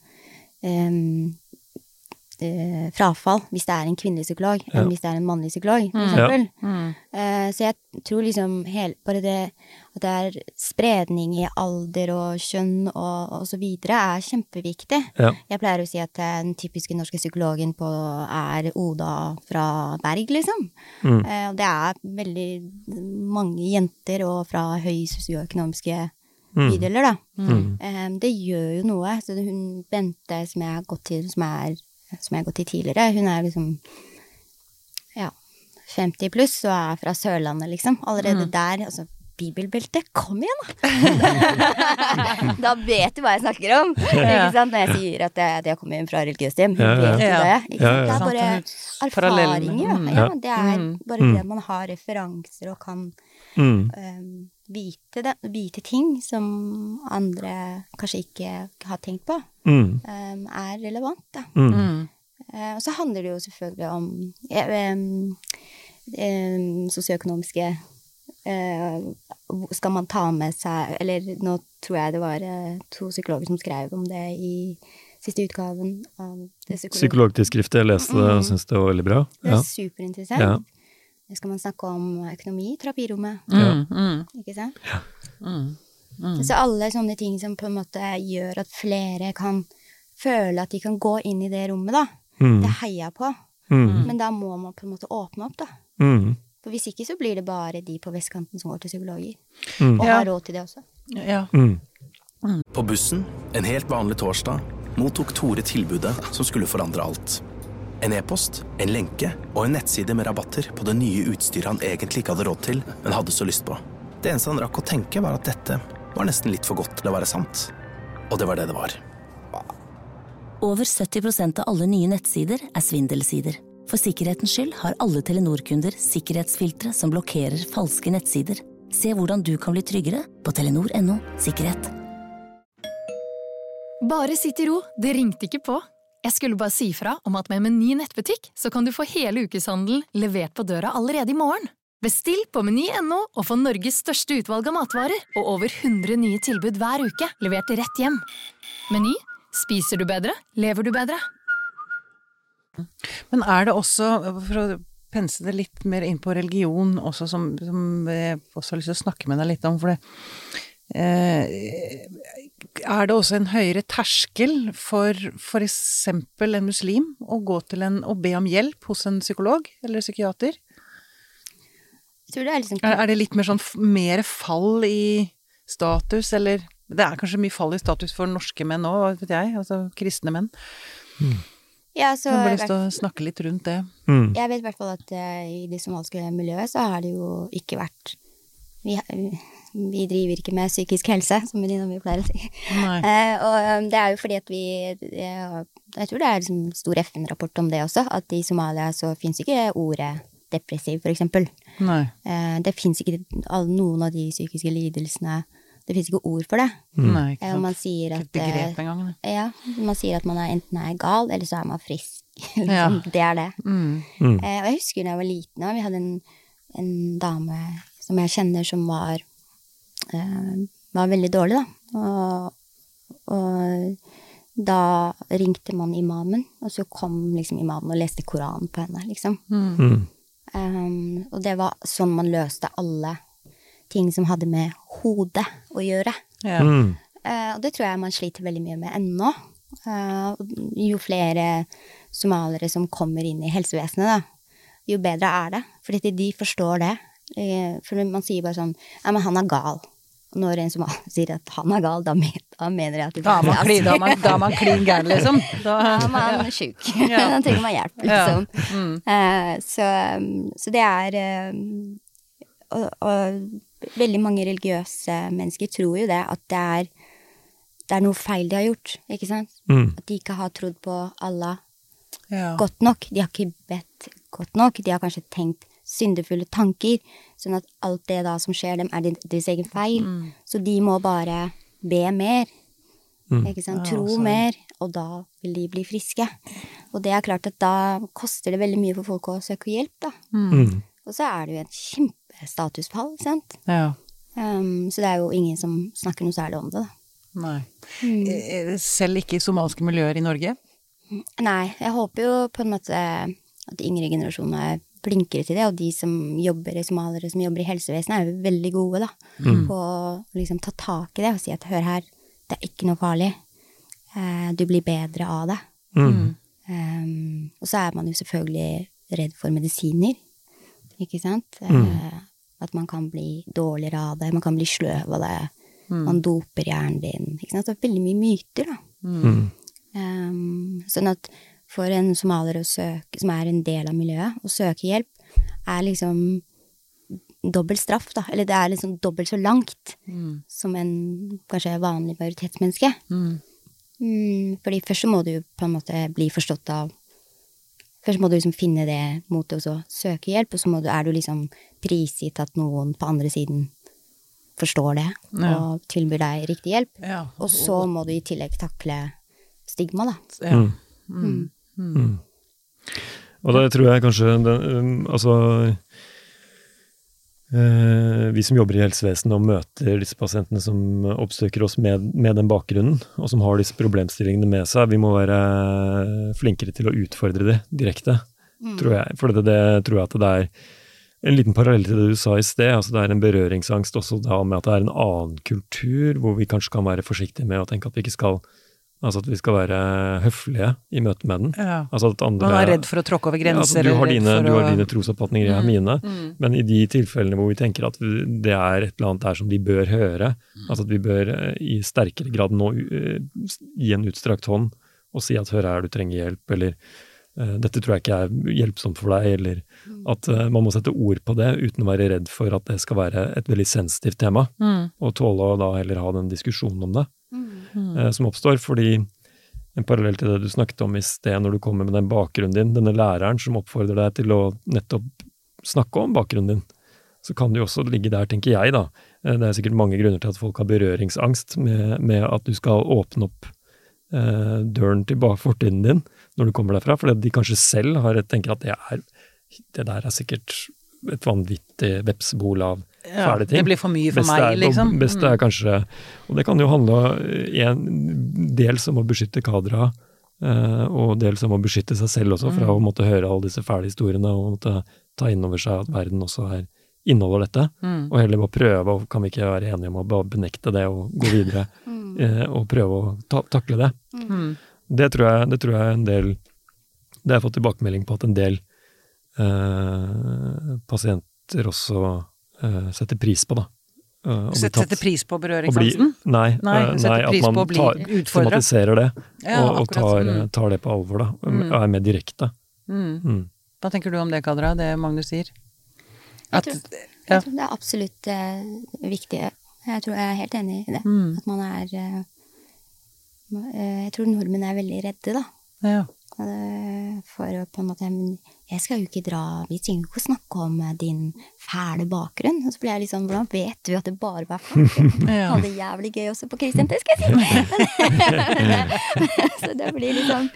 frafall hvis det en kvinnelig psykolog enn hvis det en mannlig psykolog, for eksempel. Så jeg tror liksom bare det at det spredning i alder og kjønn og så videre kjempeviktig. Jeg pleier å si at den typiske norske psykologen Oda fra Berg, liksom. Og det veldig mange jenter og fra høy sosioøkonomiske bydeler, da. Det gjør jo noe. Så hun Bente, som jeg har gått til, som jeg har gått i tidligere, hun liksom 50 pluss og fra Sørlandet liksom, allerede der, altså bibelbelte, kom igjen da! Da vet du hva jeg snakker om, ikke sant? Når jeg sier at jeg kommer inn fra religiøst hjem, hun vet jo det, ikke sant? Det bare erfaringer, det bare det man har referanser og kan vite ting som andre kanskje ikke har tenkt på, relevant da. Og så handler det jo selvfølgelig om sosioøkonomiske skal man ta med seg, eller nå tror jeg det var 2 psykologer som skrev om det i siste utgaven av det psykologtidsskriftet. Jeg leste det og synes det var veldig bra. Det superinteressant. Det skal man snakke om økonomi, terapirommet. Ikke sant? Så alle sånne ting som på en måte gjør at flere kan føle at de kan gå inn i det rommet da. Det heier på. Men da må man på en måte åpne opp da. For hvis ikke så blir det bare de på vestkanten som går til psykologer. Og har råd til det også. På bussen, en helt vanlig torsdag, mottok Tore tilbudet som skulle forandre alt. En e-post, en lenke og en nettside med rabatter på det nye utstyret han egentlig ikke hadde råd til, men hadde så lyst på. Det eneste han rakk å tenke var at dette var nesten litt for godt til å være sant. Og det var det det var. Over 70% av alle nye nettsider svindelsider. For sikkerhetens skyld har alle Telenor-kunder sikkerhetsfiltre som blokkerer falske nettsider. Se hvordan du kan bli tryggere på telenor.no sikkerhet. Bare sitt i ro, det ringte ikke på. Jeg skulle bare si fra om at med Meny nettbutikk så kan du få hele ukeshandel levert på døra allerede i morgen. Bestill på Meny.no og få Norges største utvalg av matvarer og over 100 nye tilbud hver uke, levert rett hjem. Meny, spiser du bedre, lever du bedre. Men det også, for å pense det litt mer inn på religion også, som jeg også har lyst til å snakke med deg litt om, for det det også en høyere terskel for eksempel en muslim å gå til å be om hjelp hos en psykolog eller psykiater? Jeg tror det liksom... det litt mer sånn mer fall i status, eller det kanskje mye fall i status for norske menn også, vet jeg, altså kristne menn. Ja, så jeg har lyst til å snakke litt rundt det. Jeg vet i hvert fall at i det somaliske miljøet så har det jo ikke vært vi driver ikke med psykisk helse, som vi pleier å si. Og det jo fordi at jeg tror det liksom stor FN-rapport om det også, at i Somalia så finnes ikke ordet depressiv, for eksempel. Det finnes ikke noen av de psykiske lidelsene, det finnes ikke ord for det. Nei, ikke sant. Man sier at begrep en gang. Ja, man sier at man enten gal, eller så man frisk. Det det. Og jeg husker da jeg var liten, vi hadde en dame som jeg kjenner som var veldig dårlig da. Og da ringte man imamen, og så kom liksom imamen og leste Koranen på henne, liksom. Og det var sånn man løste alle ting som hadde med hodet å gjøre. Og det tror jeg man sliter veldig mye med ennå. Jo flere somalere som kommer inn i helsevesenet da, jo bedre det. Fordi de forstår det. For man sier bare sånn, ja, men han gal. Og når en som sier at han gal, da mener jeg at da er man klin gæren, liksom. Da er man syk. Da trenger man hjelp, liksom. Så det og veldig mange religiøse mennesker tror jo det, at det er noe feil de har gjort, ikke sant? At de ikke har trodd på Allah godt nok. De har ikke bedt godt nok. De har kanskje tenkt syndefulle tanker, sånn at alt det da som skjer dem deres egen feil. Så de må bare be mer, ikke sant? Tro mer, og da vil de bli friske. Og det er klart at da koster det veldig mye for folk å søke hjelp, da. Og så det jo et kjempestatusfall, ikke sant? Så det jo ingen som snakker noe særlig om det, da. Nei. Selv ikke i somalske miljøer i Norge? Nei, jeg håper jo på en måte at yngre generasjoner flinkere til det, og de som jobber somalere som jobber i helsevesenet jo veldig gode da, på å liksom ta tak i det og si at hør her, det ikke noe farlig, du blir bedre av det. Og så man jo selvfølgelig redd for medisiner, ikke sant? At man kan bli dårligere av det, man kan bli sløv av det, man doper hjernen din, ikke sant? Det veldig mye myter da. Sånn at for en somalier å søke, som en del av miljøet, å søke hjelp, liksom dobbelt straff da, eller det liksom dobbelt så langt som en kanskje vanlig majoritetsmenneske. Fordi først så må du jo på en måte bli forstått av, først må du liksom finne det mot å søke hjelp, og så du liksom prisgitt at noen på andre siden forstår det, og tilbyr deg riktig hjelp. Og så må du i tillegg takle stigma da. Og da tror jeg kanskje vi som jobber i helsevesenet og møter disse pasientene som oppsøker oss med den bakgrunnen, og som har disse problemstillingene med seg, vi må være flinkere til å utfordre det direkte, tror jeg. For det tror jeg at det en liten parallell til det du sa i sted, altså det en berøringsangst også da med at det en annen kultur, hvor vi kanskje kan være forsiktige med å tenke at vi ikke skal Altså at vi skal være høflige i møte med den. Altså at andre, man redd for å tråkke over grenser. Altså du har dine trosoppfatninger, jeg har mine. Men i de tilfellene hvor vi tenker at det et eller annet der som de bør høre, altså at vi bør i sterkere grad nå gi en utstrakt hånd og si at hør her, du trenger hjelp, eller dette tror jeg ikke hjelpsomt for deg, eller at man må sette ord på det uten å være redd for at det skal være et veldig sensitivt tema, og tåle å da heller ha den diskusjonen om det. Som oppstår, fordi en parallell til det du snakket om i sted når du kommer med den bakgrunnen din, denne læreren som oppfordrer deg til å nettopp snakke om bakgrunnen din, så kan det jo også ligge der, tenker jeg da. Det sikkert mange grunner til at folk har berøringsangst med at du skal åpne opp døren til fortiden din når du kommer derfra, fordi de kanskje selv tenker at det der sikkert et vanvittig vepsebol av fæle ting. Det blir for mye for meg, liksom. Beste kanskje, og det kan jo handle en dels om å beskytte kadra, og dels om å beskytte seg selv også, fra å måtte høre alle disse fæle historiene, og måtte ta inn over seg at verden også inneholder dette, og heller bare prøve, og kan vi ikke være enige om å bare benekte det, og gå videre, og prøve å takle det. Det tror jeg en del, det har jeg fått tilbakemelding på at en del pasienter også setter pris på da. Setter pris på berøringsangsten? Nei, at man systematiserer det, og tar det på alvor da, og mer direkte. Hva tenker du om det, Kadra, det Magnus sier? Jeg tror det absolutt viktig. Jeg tror jeg helt enig i det. At man jeg tror nordmenn veldig redde da. For på en måte, jeg skal jo ikke vi trenger jo ikke å snakke om din fæle bakgrunn, og så blir jeg liksom, hvordan vet du at det bare var fælt? Jeg hadde det jævlig gøy også på Kristian, det skal jeg si. Så det blir liksom,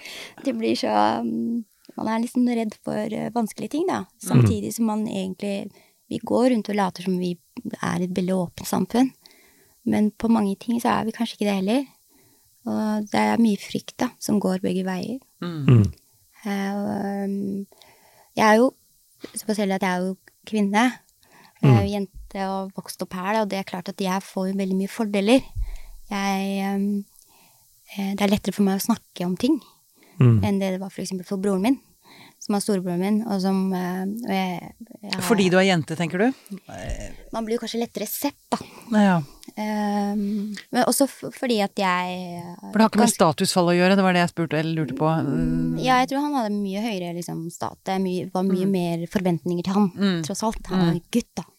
man liksom redd for vanskelige ting da, samtidig som man egentlig, vi går rundt og later som vi et veldig åpent samfunn, men på mange ting så vi kanskje ikke det heller. Og det mye frykt da, som går begge veier. Jeg jo, spesielt at jeg jo kvinne, jeg jo jente og vokst opp her, og det klart at jeg får jo veldig mye fordeler. Det lettere for meg å snakke om ting, enn det var for eksempel for broren min. som er storebroren min, og som Fordi du er jente, tenker du? Man blir jo kanskje lettere sett, da. Ja. Men også fordi at jeg For det har ikke med statusfall å gjøre, det var det jeg spurte eller lurte på. Ja, jeg tror han hadde mye høyere liksom, stat. Det var mye mer forventninger til han, tross alt. Han var en gutt, da.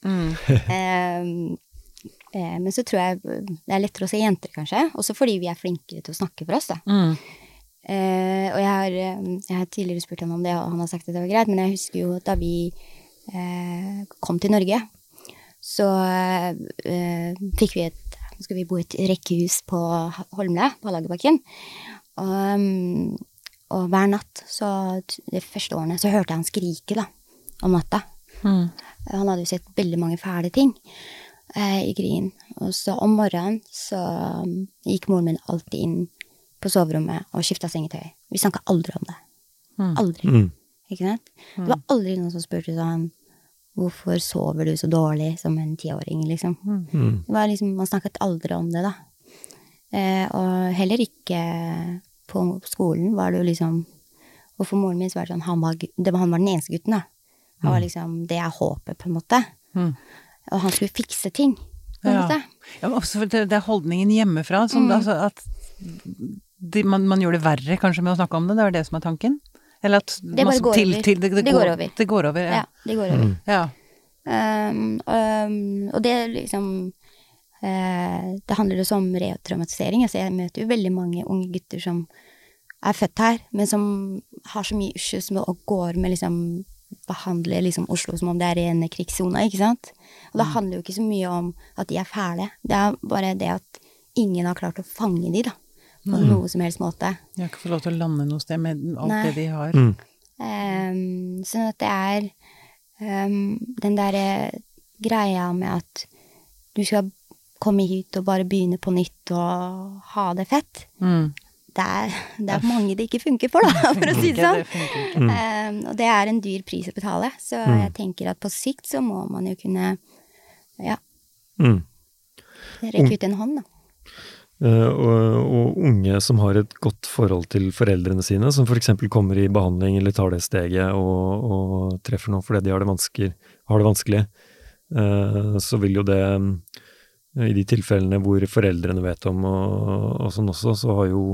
Men så tror jeg det er lettere å se jenter, kanskje. Også fordi vi er flinkere til å snakke for oss, da. Og jeg har tidligere spurt han om det, og han har sagt at det var greit, men jeg husker jo at da vi kom til Norge, så fikk vi skulle vi bo i et rekkehus på Holmlia, på Lagerbakken, og hver natt, så de første årene, så hørte jeg han skrike da, om natta. Han hadde jo sett veldig mange fæle ting i krigen, og så om morgenen så gikk moren min alltid inn på soverommet og skiftet sengetøy. Vi snakket aldri om det. Aldri. Ikke sant? Det var aldri noen som spurte sånn, hvorfor sover du så dårlig som en 10-åring, liksom? Det var liksom, man snakket aldri om det da. Og heller ikke på skolen var det jo liksom, og for moren min så var det sånn, han var den eneste gutten da. Han var liksom, det er håpet på en måte. Og han skulle fikse ting, på en måte. Ja, også det er holdningen hjemmefra, som, altså, at man gjør det verre kanskje med å snakke om det, det er det som er tanken? Eller at det bare går over. Det går over. Det går over, ja. Ja, det går over. Ja. Og det liksom, det handler også om retraumatisering. Altså, jeg møter jo veldig mange unge gutter som er født her, men som har så mye issues med å gå med liksom, behandle liksom Oslo som om det er rene krigszone, ikke sant? Og det handler jo ikke så mye om at de er fæle. Det er bare det at ingen har klart å fange de da, på noe som helst måte. De har ikke fått lov til å lande noe sted med alt det de har. Sånn at det er den der greia med at du skal komme hit og bare begynne på nytt og ha det fett. Det er mange det ikke funker for da, for å si det sånn. Og det er en dyr pris å betale, så jeg tenker at på sikt så må man jo kunne rekke ut en hånd da. Og unge som har et godt forhold til foreldrene sine, som for eksempel kommer i behandling eller tar det steget og treffer noe fordi de har det vanskelig, så vil jo det, i de tilfellene hvor foreldrene vet om og sånn også, så har jo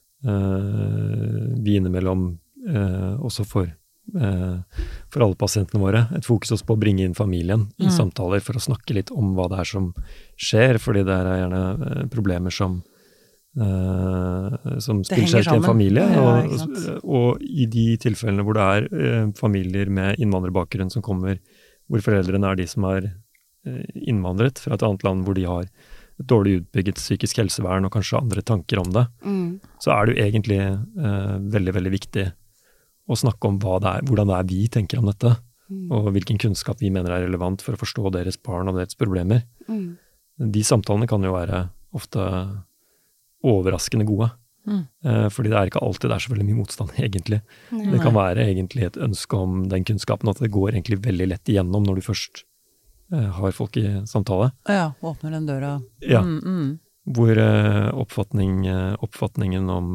vi innimellom også for alle pasientene våre, et fokus også på å bringe inn familien i samtaler for å snakke litt om hva det er som skjer, fordi det er gjerne problemer som spiller seg til en familie, og i de tilfellene hvor det er familier med innvandrerbakgrunn som kommer, hvor foreldrene er de som er innvandret fra et annet land hvor de har et dårlig utbygget psykisk helsevern og kanskje andre tanker om det, så er det jo egentlig veldig, veldig viktig å snakke om hvordan det er vi tenker om dette, og hvilken kunnskap vi mener er relevant for å forstå deres barn og deres problemer. De samtalene kan jo være ofte overraskende gode, fordi det er ikke alltid det er så veldig mye motstand egentlig. Det kan være egentlig et ønske om den kunnskapen, at det går egentlig veldig lett igjennom når du først har folk i samtale. Ja, åpner den døra. Ja, hvor oppfatningen om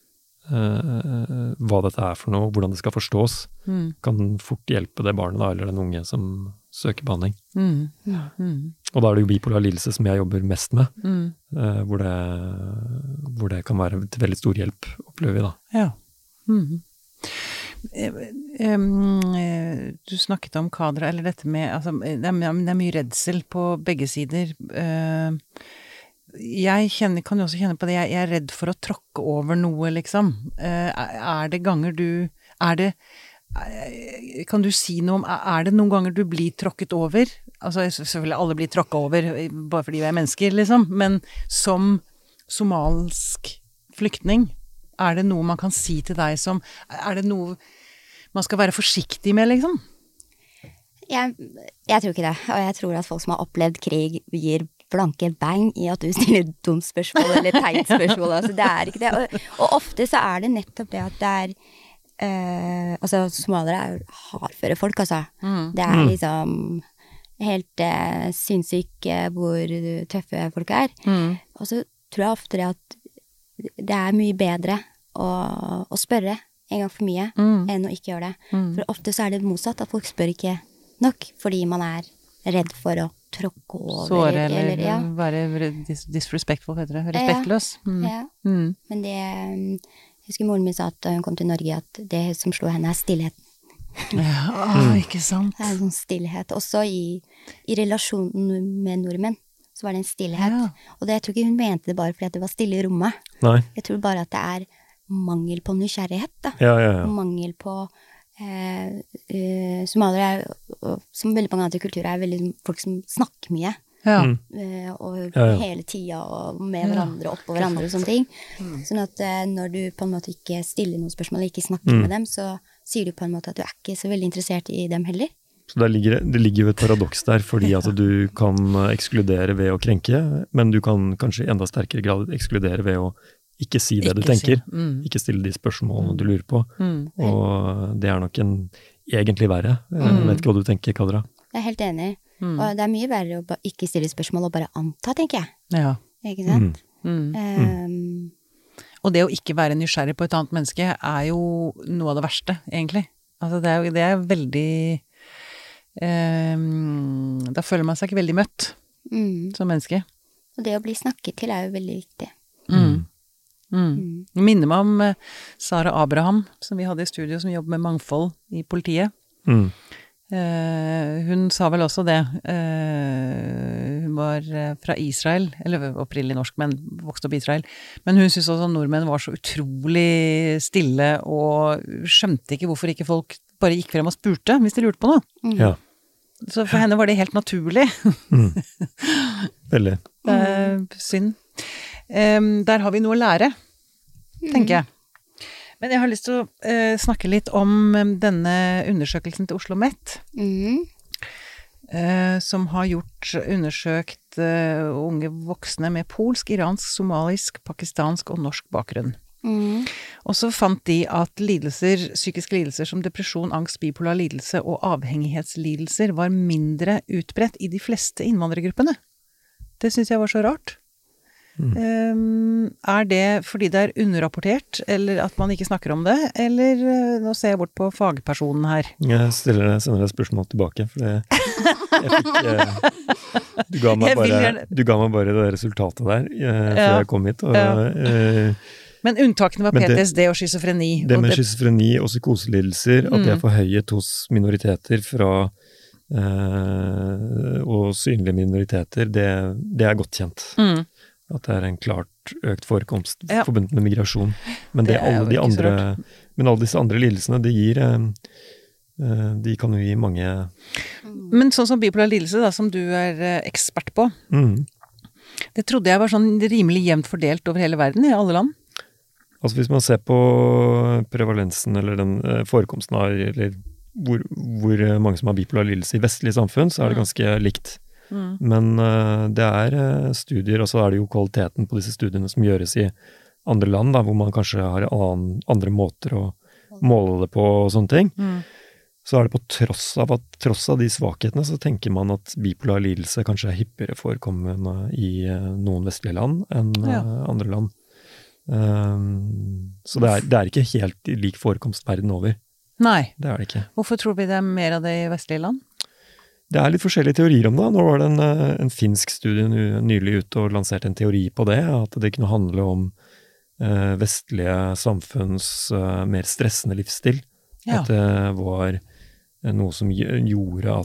hva dette er for noe, hvordan det skal forstås, kan fort hjelpe det barnet da, eller den unge som søker behandling. Og da er det jo bipolar lidelse som jeg jobber mest med, hvor det kan være til veldig stor hjelp, opplever vi da. Ja. Du snakket om kadra, eller dette med, altså, det er mye redsel på begge sider. Jeg kan jo også kjenne på det, jeg er redd for å tråkke over noe, liksom. Er det ganger kan du si noe om, er det noen ganger du blir tråkket over? Altså, selvfølgelig alle blir tråkket over, bare fordi vi er mennesker, liksom, men som somalsk flyktning, er det noe man kan si til deg som, er det noe man skal være forsiktig med, liksom? Jeg tror ikke det, og jeg tror at folk som har opplevd krig gir blanke bang i at du stiller dumt spørsmål eller teit spørsmål, altså det er ikke det, og ofte så er det nettopp det at det er, altså somalere er jo hardføre folk, altså. Det er liksom helt sinnssyke hvor tøffe folk er, og så tror jeg ofte det at det er mye bedre å spørre en gang for mye enn å ikke gjøre det. For ofte så det motsatt, at folk spør ikke nok, fordi man redd for å tråkke over. Såre eller være disrespectful, heter det. Respektløs. Ja. Men det, jeg husker moren min sa at da hun kom til Norge, at det som slår henne stillheten. Ja, ikke sant. Det en sånn stillhet. Også i relasjonen med nordmenn, så var det en stillhet. Ja. Og det, jeg tror ikke hun mente det bare fordi at det var stille i rommet. Nei. Jeg tror bare at det mangel på nysgjerrighet, da. Ja. Mangel på somaliere som veldig mange andre kulturer veldig folk som snakker mye. Ja. Og hele tida og med hverandre, oppå hverandre og sånne ting. Sånn at når du på en måte ikke stiller noen spørsmål, ikke snakker med dem, så sier du på en måte at du ikke så veldig interessert i dem heller. Så det ligger jo et paradoks der, fordi at du kan ekskludere ved å krenke, men du kan kanskje i enda sterkere grad ekskludere ved å ikke si det du tenker, ikke stille de spørsmålene du lurer på, og det nok egentlig verre. Jeg vet ikke hva du tenker, Kadra. Jeg helt enig, og det mye verre å ikke stille spørsmål og bare anta, tenker jeg. Ja. Ikke sant? Og det å ikke være nysgjerrig på et annet menneske jo noe av det verste, egentlig. Altså det veldig da føler man seg ikke veldig møtt som menneske. Og det å bli snakket til jo veldig viktig. Jeg minner meg om Sara Abraham, som vi hadde i studio, som jobber med mangfold i politiet. Hun sa vel også det. Hun var fra Israel, eller opprinnelig norsk, men vokste opp i Israel. Men hun syntes også at nordmenn var så utrolig stille, og skjønte ikke hvorfor ikke folk bare gikk frem og spurte, hvis de lurte på noe. Ja. Så for henne var det helt naturlig. Veldig. Synd. Der har vi noe å lære, tenker jeg. Men jeg har lyst til å snakke litt om denne undersøkelsen til Oslo Met, som har undersøkt unge voksne med polsk, iransk, somalisk, pakistansk og norsk bakgrunn. Og så fant de at psykiske lidelser som depresjon, angst, bipolar lidelse og avhengighetslidelser var mindre utbredt i de fleste innvandrergruppene. Det synes jeg var så rart. Det fordi det underrapportert, eller at man ikke snakker om det, eller nå ser jeg bort på fagpersonen her? Jeg sender deg spørsmål tilbake, for du ga meg bare det resultatet der før jeg kom hit. Men unntakene var PTSD og schizofreni. Det med schizofreni og psykoselidelser, at det forhøyet hos minoriteter fra og synlige minoriteter, det godt kjent. At det en klart økt forekomst forbundet med migrasjon. Men alle disse andre lidelsene, de kan jo gi mange... Men sånn som bipolar lidelse, da, som du ekspert på, det trodde jeg var sånn rimelig jevnt fordelt over hele verden, i alle land. Altså hvis man ser på prevalensen, eller den forekomsten av, eller hvor mange som har bipolar lidelse i vestlige samfunn, så det ganske likt. Men det studier, og så det jo kvaliteten på disse studiene som gjøres i andre land, da, hvor man kanskje har andre måter å måle det på og sånne ting. Så det på tross av de svakhetene, så tenker man at bipolar lidelse kanskje hyppigere forekommende i noen vestlige land enn andre land. Så det ikke helt lik forekomst verden over. Nei. Det det ikke. Hvorfor tror vi det mer av det i vestlige land? Det litt forskjellige teorier om det. Nå var det en finsk studie nylig ute og lanserte en teori på det, at det kunne handle om vestlige samfunns mer stressende livsstil. Ja. At det var noe som gjorde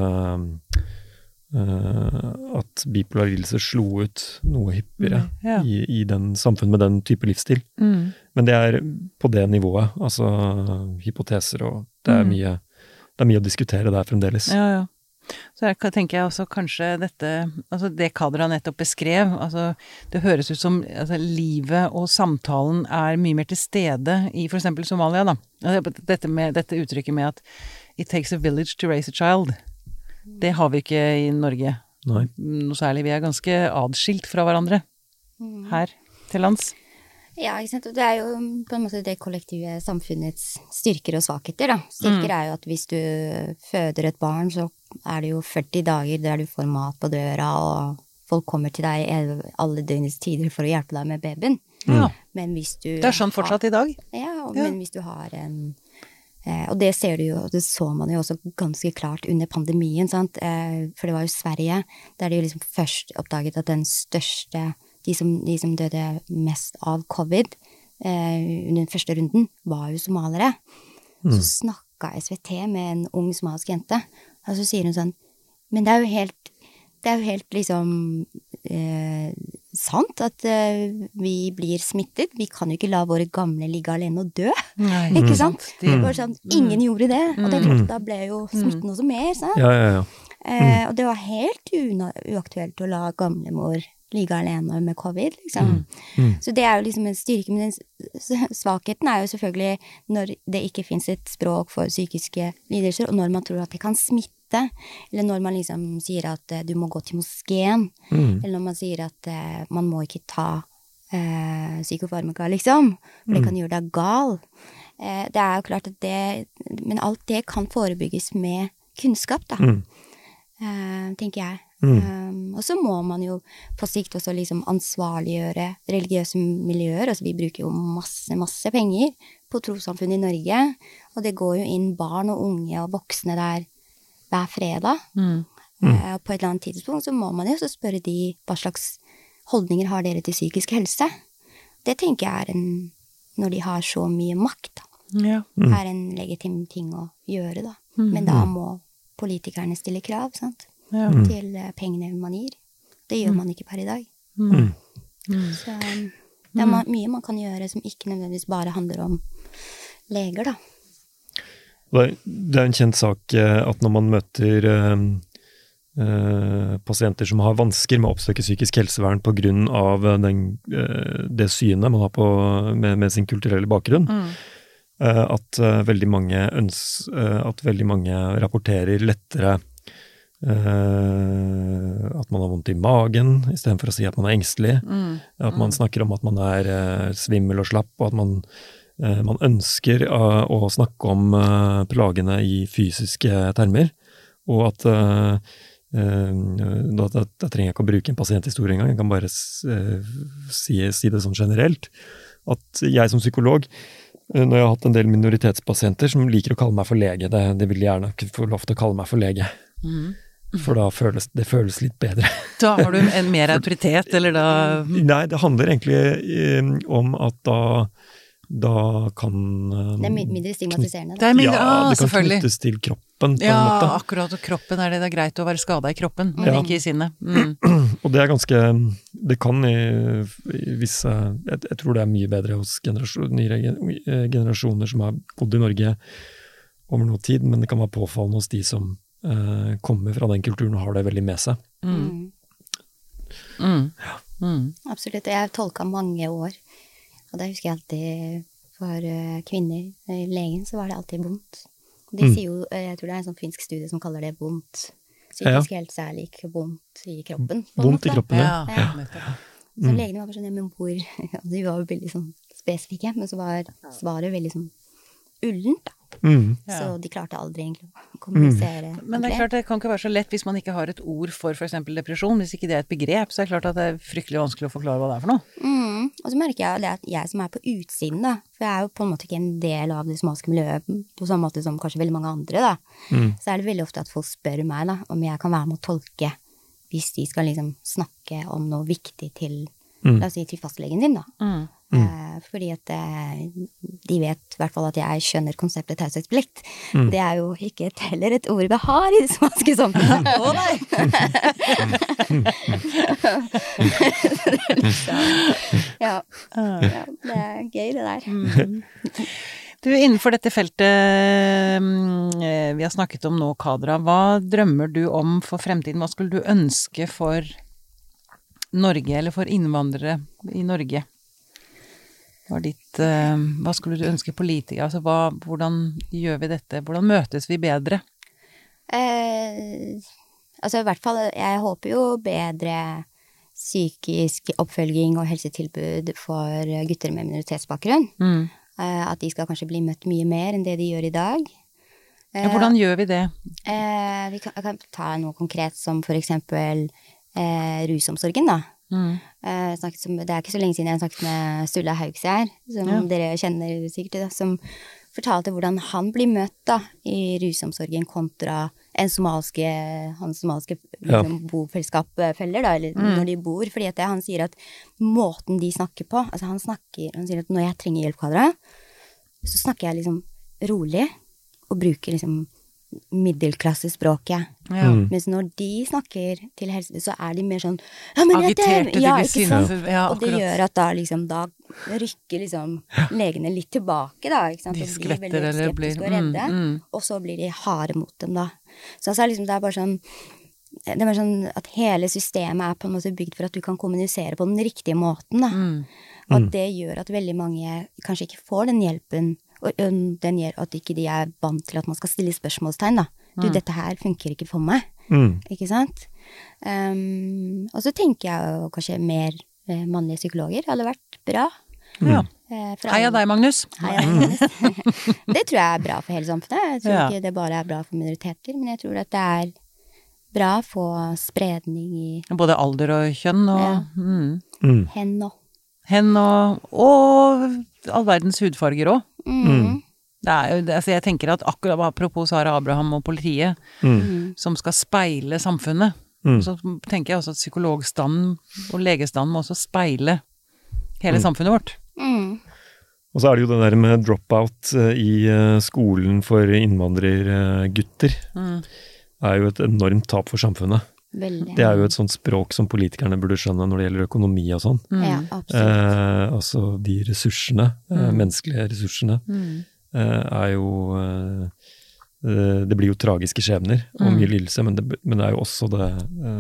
at bipolar lidelse slo ut noe hyppigere i den samfunn med den type livsstil. Men det på det nivået, altså hypoteser, og det mye å diskutere der fremdeles. Ja. Så her tenker jeg også kanskje altså det Kadra nettopp beskrev, altså det høres ut som livet og samtalen mye mer til stede i for eksempel Somalia, da. Dette uttrykket med at it takes a village to raise a child, det har vi ikke i Norge. Nei. Noe særlig, vi ganske adskilt fra hverandre her til lands. Ja, ikke sant, og det jo på en måte det kollektive samfunnets styrker og svakheter, da. Styrker jo at hvis du føder et barn, så det jo 40 dager der du får mat på døra og folk kommer til deg i alle døgnets tider for å hjelpe deg med babyen. Men hvis du... Det sånn fortsatt i dag. Men hvis du har en... og det ser du jo, og det så man jo også ganske klart under pandemien, sant? For det var jo Sverige, der de liksom først oppdaget at den største, de som døde mest av covid under den første runden, var jo somalere. Så snakket SVT med en ung somalisk jente, og så sier hun sånn, men det er jo helt liksom sant at vi blir smittet. Vi kan jo ikke la våre gamle ligge alene og dø. Nei, ikke sant? Det var sånn, ingen gjorde det. Og det er klart, da ble jo smitten også mer, sant? Ja. Og det var helt uaktuelt å la gamlemor ligge alene med covid, liksom. Så det er jo liksom en styrke, men den svakheten er jo selvfølgelig når det ikke finnes et språk for psykiske lidelser, og når man tror at det kan smitte, eller når man liksom sier at du må gå til moskeen, eller når man sier at man må ikke ta psykofarmaka, liksom, for det kan gjøre deg gal. Det er jo klart at men alt det kan forebygges med kunnskap, da. Tenker jeg. Og så må man jo på sikt også liksom ansvarliggjøre religiøse miljøer, altså vi bruker jo masse penger på trossamfunn i Norge, og det går jo inn barn og unge og voksne der hver fredag. På et eller annet tidspunkt så må man jo også spørre de hva slags holdninger har dere til psykisk helse. Det tenker jeg når de har så mye makt, da. Er en legitim ting å gjøre, da. Men da må politikerne stille krav, sant? Til pengene man gir. Det gjør man ikke per i dag. Så det er mye man kan gjøre som ikke nødvendigvis bare handler om leger, da. Det er en kjent sak at når man møter pasienter som har vansker med å oppsøke psykisk helsevern på grunn av det synet man har med sin kulturelle bakgrunn, at veldig mange rapporterer lettere at man har vondt i magen i stedet for å si at man er engstelig, at man snakker om at man er svimmel og slapp, og at man ønsker å snakke om plagene i fysiske termer, og at da trenger jeg ikke å bruke en pasienthistorie engang, jeg kan bare si det sånn generelt, at jeg som psykolog, når jeg har hatt en del minoritetspasienter som liker å kalle meg for lege, det vil gjerne ikke få lov til å kalle meg for lege. For da føles litt bedre. Da har du en mer autoritet, eller da... Nei, det handler egentlig om at da kan... Det er mindre stigmatiserende. Det kan knyttes til kroppen, på en måte. Ja, akkurat, og kroppen det er greit å være skadet i kroppen, men ikke i sinnet. Og det er ganske... Det kan i visse... Jeg tror det er mye bedre hos nyere generasjoner som har bodd i Norge over noe tid, men det kan være påfallende hos de som kommer fra den kulturen og har det veldig med seg. Absolutt, jeg har tolket mange år, og da husker jeg alltid for kvinner i legen så var det alltid vondt. De sier jo, jeg tror det er en sånn finsk studie som kaller det vondt. Psykisk helse er like vondt i kroppen. Vondt i kroppen, ja. Så legene var bare sånn, men hvor, de var jo veldig sånn spesifikke, men så var svaret veldig sånn ullent, da. Så de klarte aldri egentlig å kommunisere. Men det er klart, det kan ikke være så lett hvis man ikke har et ord for eksempel depresjon. Hvis ikke det er et begrep, så er det klart at det er fryktelig vanskelig å forklare hva det er for noe. Og så merker jeg det at jeg som er på utsiden, da, for jeg er jo på en måte ikke en del av det somaliske miljøet på samme måte som kanskje veldig mange andre, da. Så er det veldig ofte at folk spør meg, da, om jeg kan være med å tolke hvis de skal liksom snakke om noe viktig til, la oss si, til fastlegen din, da. Fordi at de vet i hvert fall at jeg skjønner konseptet taushetsplikt. Det er jo ikke heller et ord vi har i det somaliske samfunnet. Å nei! Ja, det er gøy det der. Du, innenfor dette feltet vi har snakket om nå, Kadra, hva drømmer du om for fremtiden? Hva skulle du ønske for Norge, eller for innvandrere i Norge? Hva skulle du ønske politikere? Altså, hvordan gjør vi dette? Hvordan møtes vi bedre? Altså i hvert fall, jeg håper jo bedre psykisk oppfølging og helsetilbud for gutter med minoritetsbakgrunn. At de skal kanskje bli møtt mye mer enn det de gjør i dag. Hvordan gjør vi det? Jeg kan ta noe konkret som for eksempel rusomsorgen da. Det ikke så lenge siden jeg snakket med Sturla Haugsgjerd, som dere kjenner sikkert, da, som fortalte hvordan han blir møtt da, i rusomsorgen kontra hans somaliske bofellesskapfeller da, eller når de bor, fordi at han sier at måten de snakker på, altså han sier at når jeg trenger hjelp, Kadra, så snakker jeg liksom rolig, og bruker liksom middelklassespråket. Mens når de snakker til helse, så de mer sånn agiterte til de sinne. Og det gjør at da rykker legene litt tilbake da, ikke sant? De og skvetter blir veldig eller blir skeptiske og redde, og så blir de harde mot dem da. Så det er bare sånn at hele systemet på en måte bygd for at du kan kommunisere på den riktige måten da. Og at det gjør at veldig mange kanskje ikke får den hjelpen, og den gjør at ikke de vant til at man skal stille spørsmålstegn da. Dette her funker ikke for meg. Ikke sant? Og så tenker jeg jo kanskje mer mannlige psykologer hadde vært bra. Heia deg, Magnus. Heia deg, Magnus. Det tror jeg bra for hele samfunnet. Jeg tror ikke det bare bra for minoriteter, men jeg tror at det bra å få spredning i både alder og kjønn og hen og all verdens hudfarger også. Det jo, altså jeg tenker at akkurat apropos Sara Abraham og politiet, som skal speile samfunnet, så tenker jeg også at psykologstanden og legestanden må også speile hele samfunnet vårt. Og så det jo det der med dropout i skolen for innvandrergutter. Jo et enormt tap for samfunnet. Veldig. Det jo et sånt språk som politikerne burde skjønne når det gjelder økonomi og sånn. Ja, absolutt. Altså de ressursene, menneskelige ressursene, jo det blir jo tragiske skjebner og mye lidelse, men det jo også det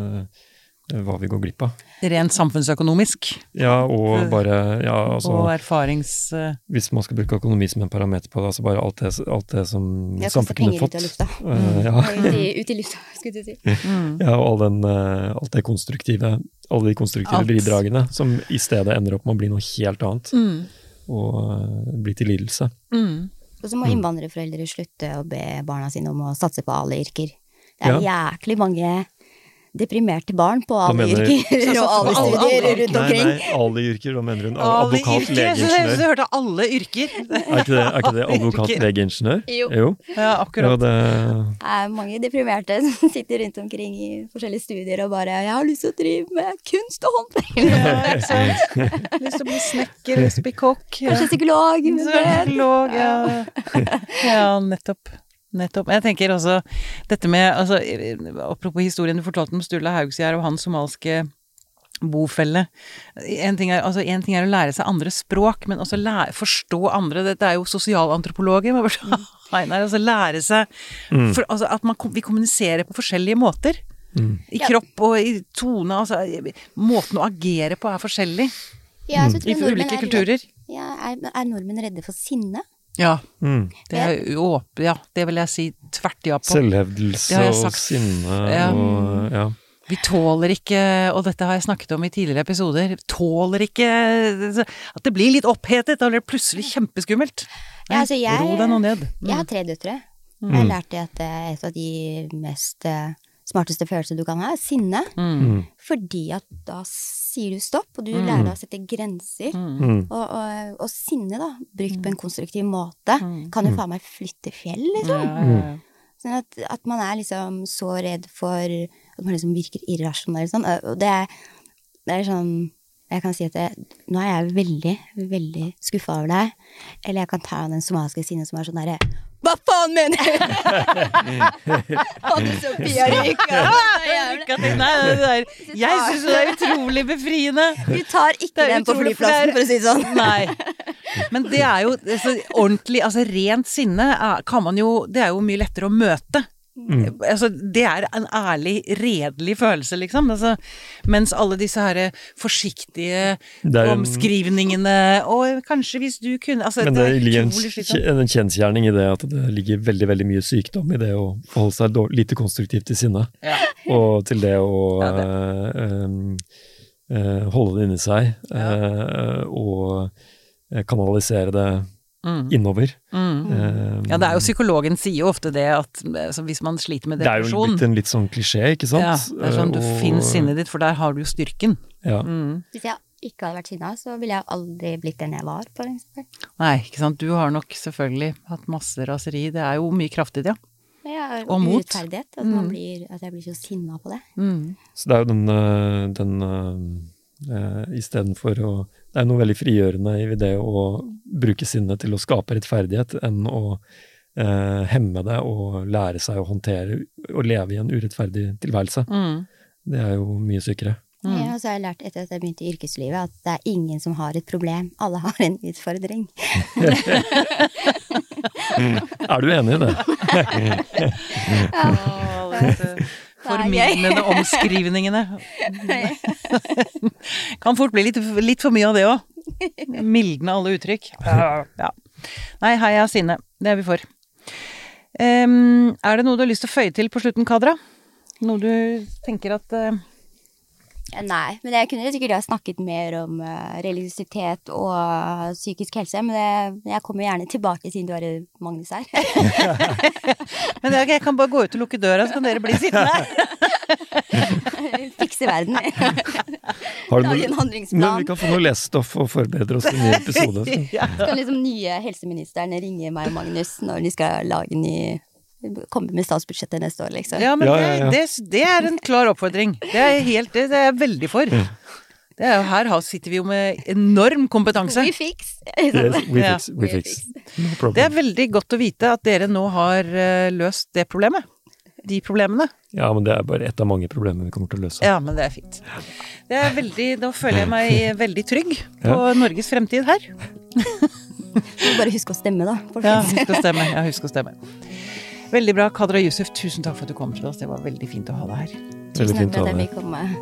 hva vi går glipp av. Rent samfunnsøkonomisk. Ja, og bare altså, og erfarings... Hvis man skal bruke økonomi som en parameter på det, altså bare alt det som samfunnet kunne fått. Ut i lufta, skulle du si. Ja, og alt det konstruktive, alle de konstruktive bidragene, som i stedet ender opp med å bli noe helt annet, og bli til lidelse. Og så må innvandrerforeldre slutte å be barna sine om å satse på alle yrker. Det jæklig mange deprimerte barn på alle yrker og alle studier rundt omkring. Nei, alle yrker, da mener hun advokat, legeingeniør. Du hørte alle yrker. Ikke det advokat, legeingeniør? Jo. Ja, akkurat. Det mange deprimerte som sitter rundt omkring i forskjellige studier og bare, jeg har lyst til å drive med kunst og håndverk. Ikke sant? Lyst til å bli snekker, lyst til å bli kokk. Kanskje psykolog. Psykolog, ja, nettopp. Jeg tenker også dette med, altså, apropos historien du fortalte om Sturla Haugsgjerd og hans somalske bofelle. En ting å lære seg andre språk, men også forstå andre. Dette jo sosialantropologer. Altså lære seg at vi kommuniserer på forskjellige måter. I kropp og i tone. Altså, måten å agere på forskjellig. Ja, så tror jeg ulike kulturer. Ja, nordmenn redde for sinne? Ja, det vil jeg si tvert ja på. Selvhevdelse og sinne Vi tåler ikke, og dette har jeg snakket om i tidligere episoder, tåler ikke at det blir litt opphetet, da blir det plutselig kjempeskummelt. Ja, altså ro deg nå ned. Jeg har 3 døtre. Jeg har lært at et av de mest smarteste følelser du kan ha sinne. Fordi at da sier du stopp, og du lærer deg å sette grenser. Og sinne da, brukt på en konstruktiv måte, kan jo faen meg flytte fjell, liksom. Sånn at man liksom så redd for at man liksom virker irrasjonell, sånn. Og det sånn, jeg kan si at nå jeg veldig, veldig skuffet over deg, eller jeg kan ta den somaliske sinne som sånn der, hva faen mener du? Anne-Sofia Ryka. Jeg synes det utrolig befriende. Du tar ikke den på flyplassen, for å si det sånn. Nei. Men det jo ordentlig, altså rent sinne kan man jo, det jo mye lettere å møte. Altså, det en ærlig, redelig følelse, liksom. Altså, mens alle disse her forsiktige omskrivningene, og kanskje hvis du kunne altså, men det ligger en kjensgjerning i det at det ligger veldig, veldig mye sykdom i det å forholde seg lite konstruktivt til sinne, og til det å holde det inni seg, og kanalisere det innover. Ja, det jo psykologen sier jo ofte det, at hvis man sliter med depresjon... Det jo blitt en litt sånn klisjé, ikke sant? Ja, det sånn du finner sinnet ditt, for der har du jo styrken. Ja. Hvis jeg ikke hadde vært sinna, så ville jeg aldri blitt den jeg var, for eksempel. Nei, ikke sant? Du har nok selvfølgelig hatt masse raseri. Det jo mye kraftig, ja. Ja, og mot. Urettferdighet, at jeg blir så sinna på det. Så det jo den i stedet for å... Det noe veldig frigjørende i det å bruke sinnet til å skape rettferdighet, enn å hemme det og lære seg å håndtere og leve i en urettferdig tilværelse. Det jo mye sykere. Ja, så har jeg lært etter at jeg begynte i yrkeslivet at det ingen som har et problem. Alle har en utfordring. Du enig i det? Formidlende omskrivningene. Kan fort bli litt for mye av det også. Mildne alle uttrykk. Ja. Nei, hei, jeg sinne. Det vi for. Det noe du har lyst til å føye til på slutten, Kadra? Noe du tenker at... Nei, men jeg kunne sikkert ha snakket mer om religiøsitet og psykisk helse, men jeg kommer gjerne tilbake siden du har Magnus her. Men jeg kan bare gå ut og lukke døra, så kan dere bli sittende her. Fikse verden. Lage en handlingsplan. Men vi kan få noe lesstoff og forberede oss til en ny episode. Så kan liksom nye helseministeren ringe meg og Magnus når de skal lage komme med statsbudsjettet neste år, liksom. Ja, men det en klar oppfordring. Det er veldig for. Det her sitter vi jo med enorm kompetanse. We fix. We fix. No problem. Det veldig godt å vite at dere nå har løst det problemet. De problemene. Ja, men det bare ett av mange problemer vi kommer til å løse. Ja, men det fint. Da føler jeg meg veldig trygg på Norges fremtid her. Bare husk å stemme, da. Ja, husk å stemme. Veldig bra, Kadra Yusuf, tusen takk for at du kom til oss. Det var veldig fint å ha deg her. Veldig fint å ha deg.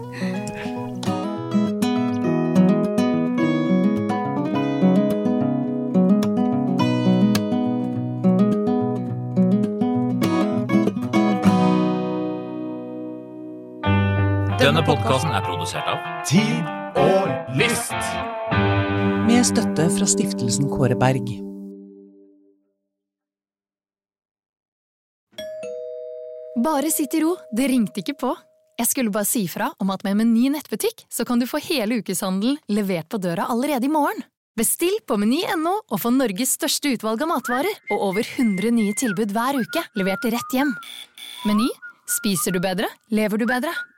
Denne podcasten produsert av Tid og Lyst. Med støtte fra Stiftelsen Kåre Berg. Bare sitt i ro, det ringte ikke på. Jeg skulle bare si fra om at med Meny nettbutikk så kan du få hele ukeshandelen levert på døra allerede i morgen. Bestill på meny.no og få Norges største utvalg av matvarer og over 100 nye tilbud hver uke levert rett hjem. Meny, spiser du bedre, lever du bedre.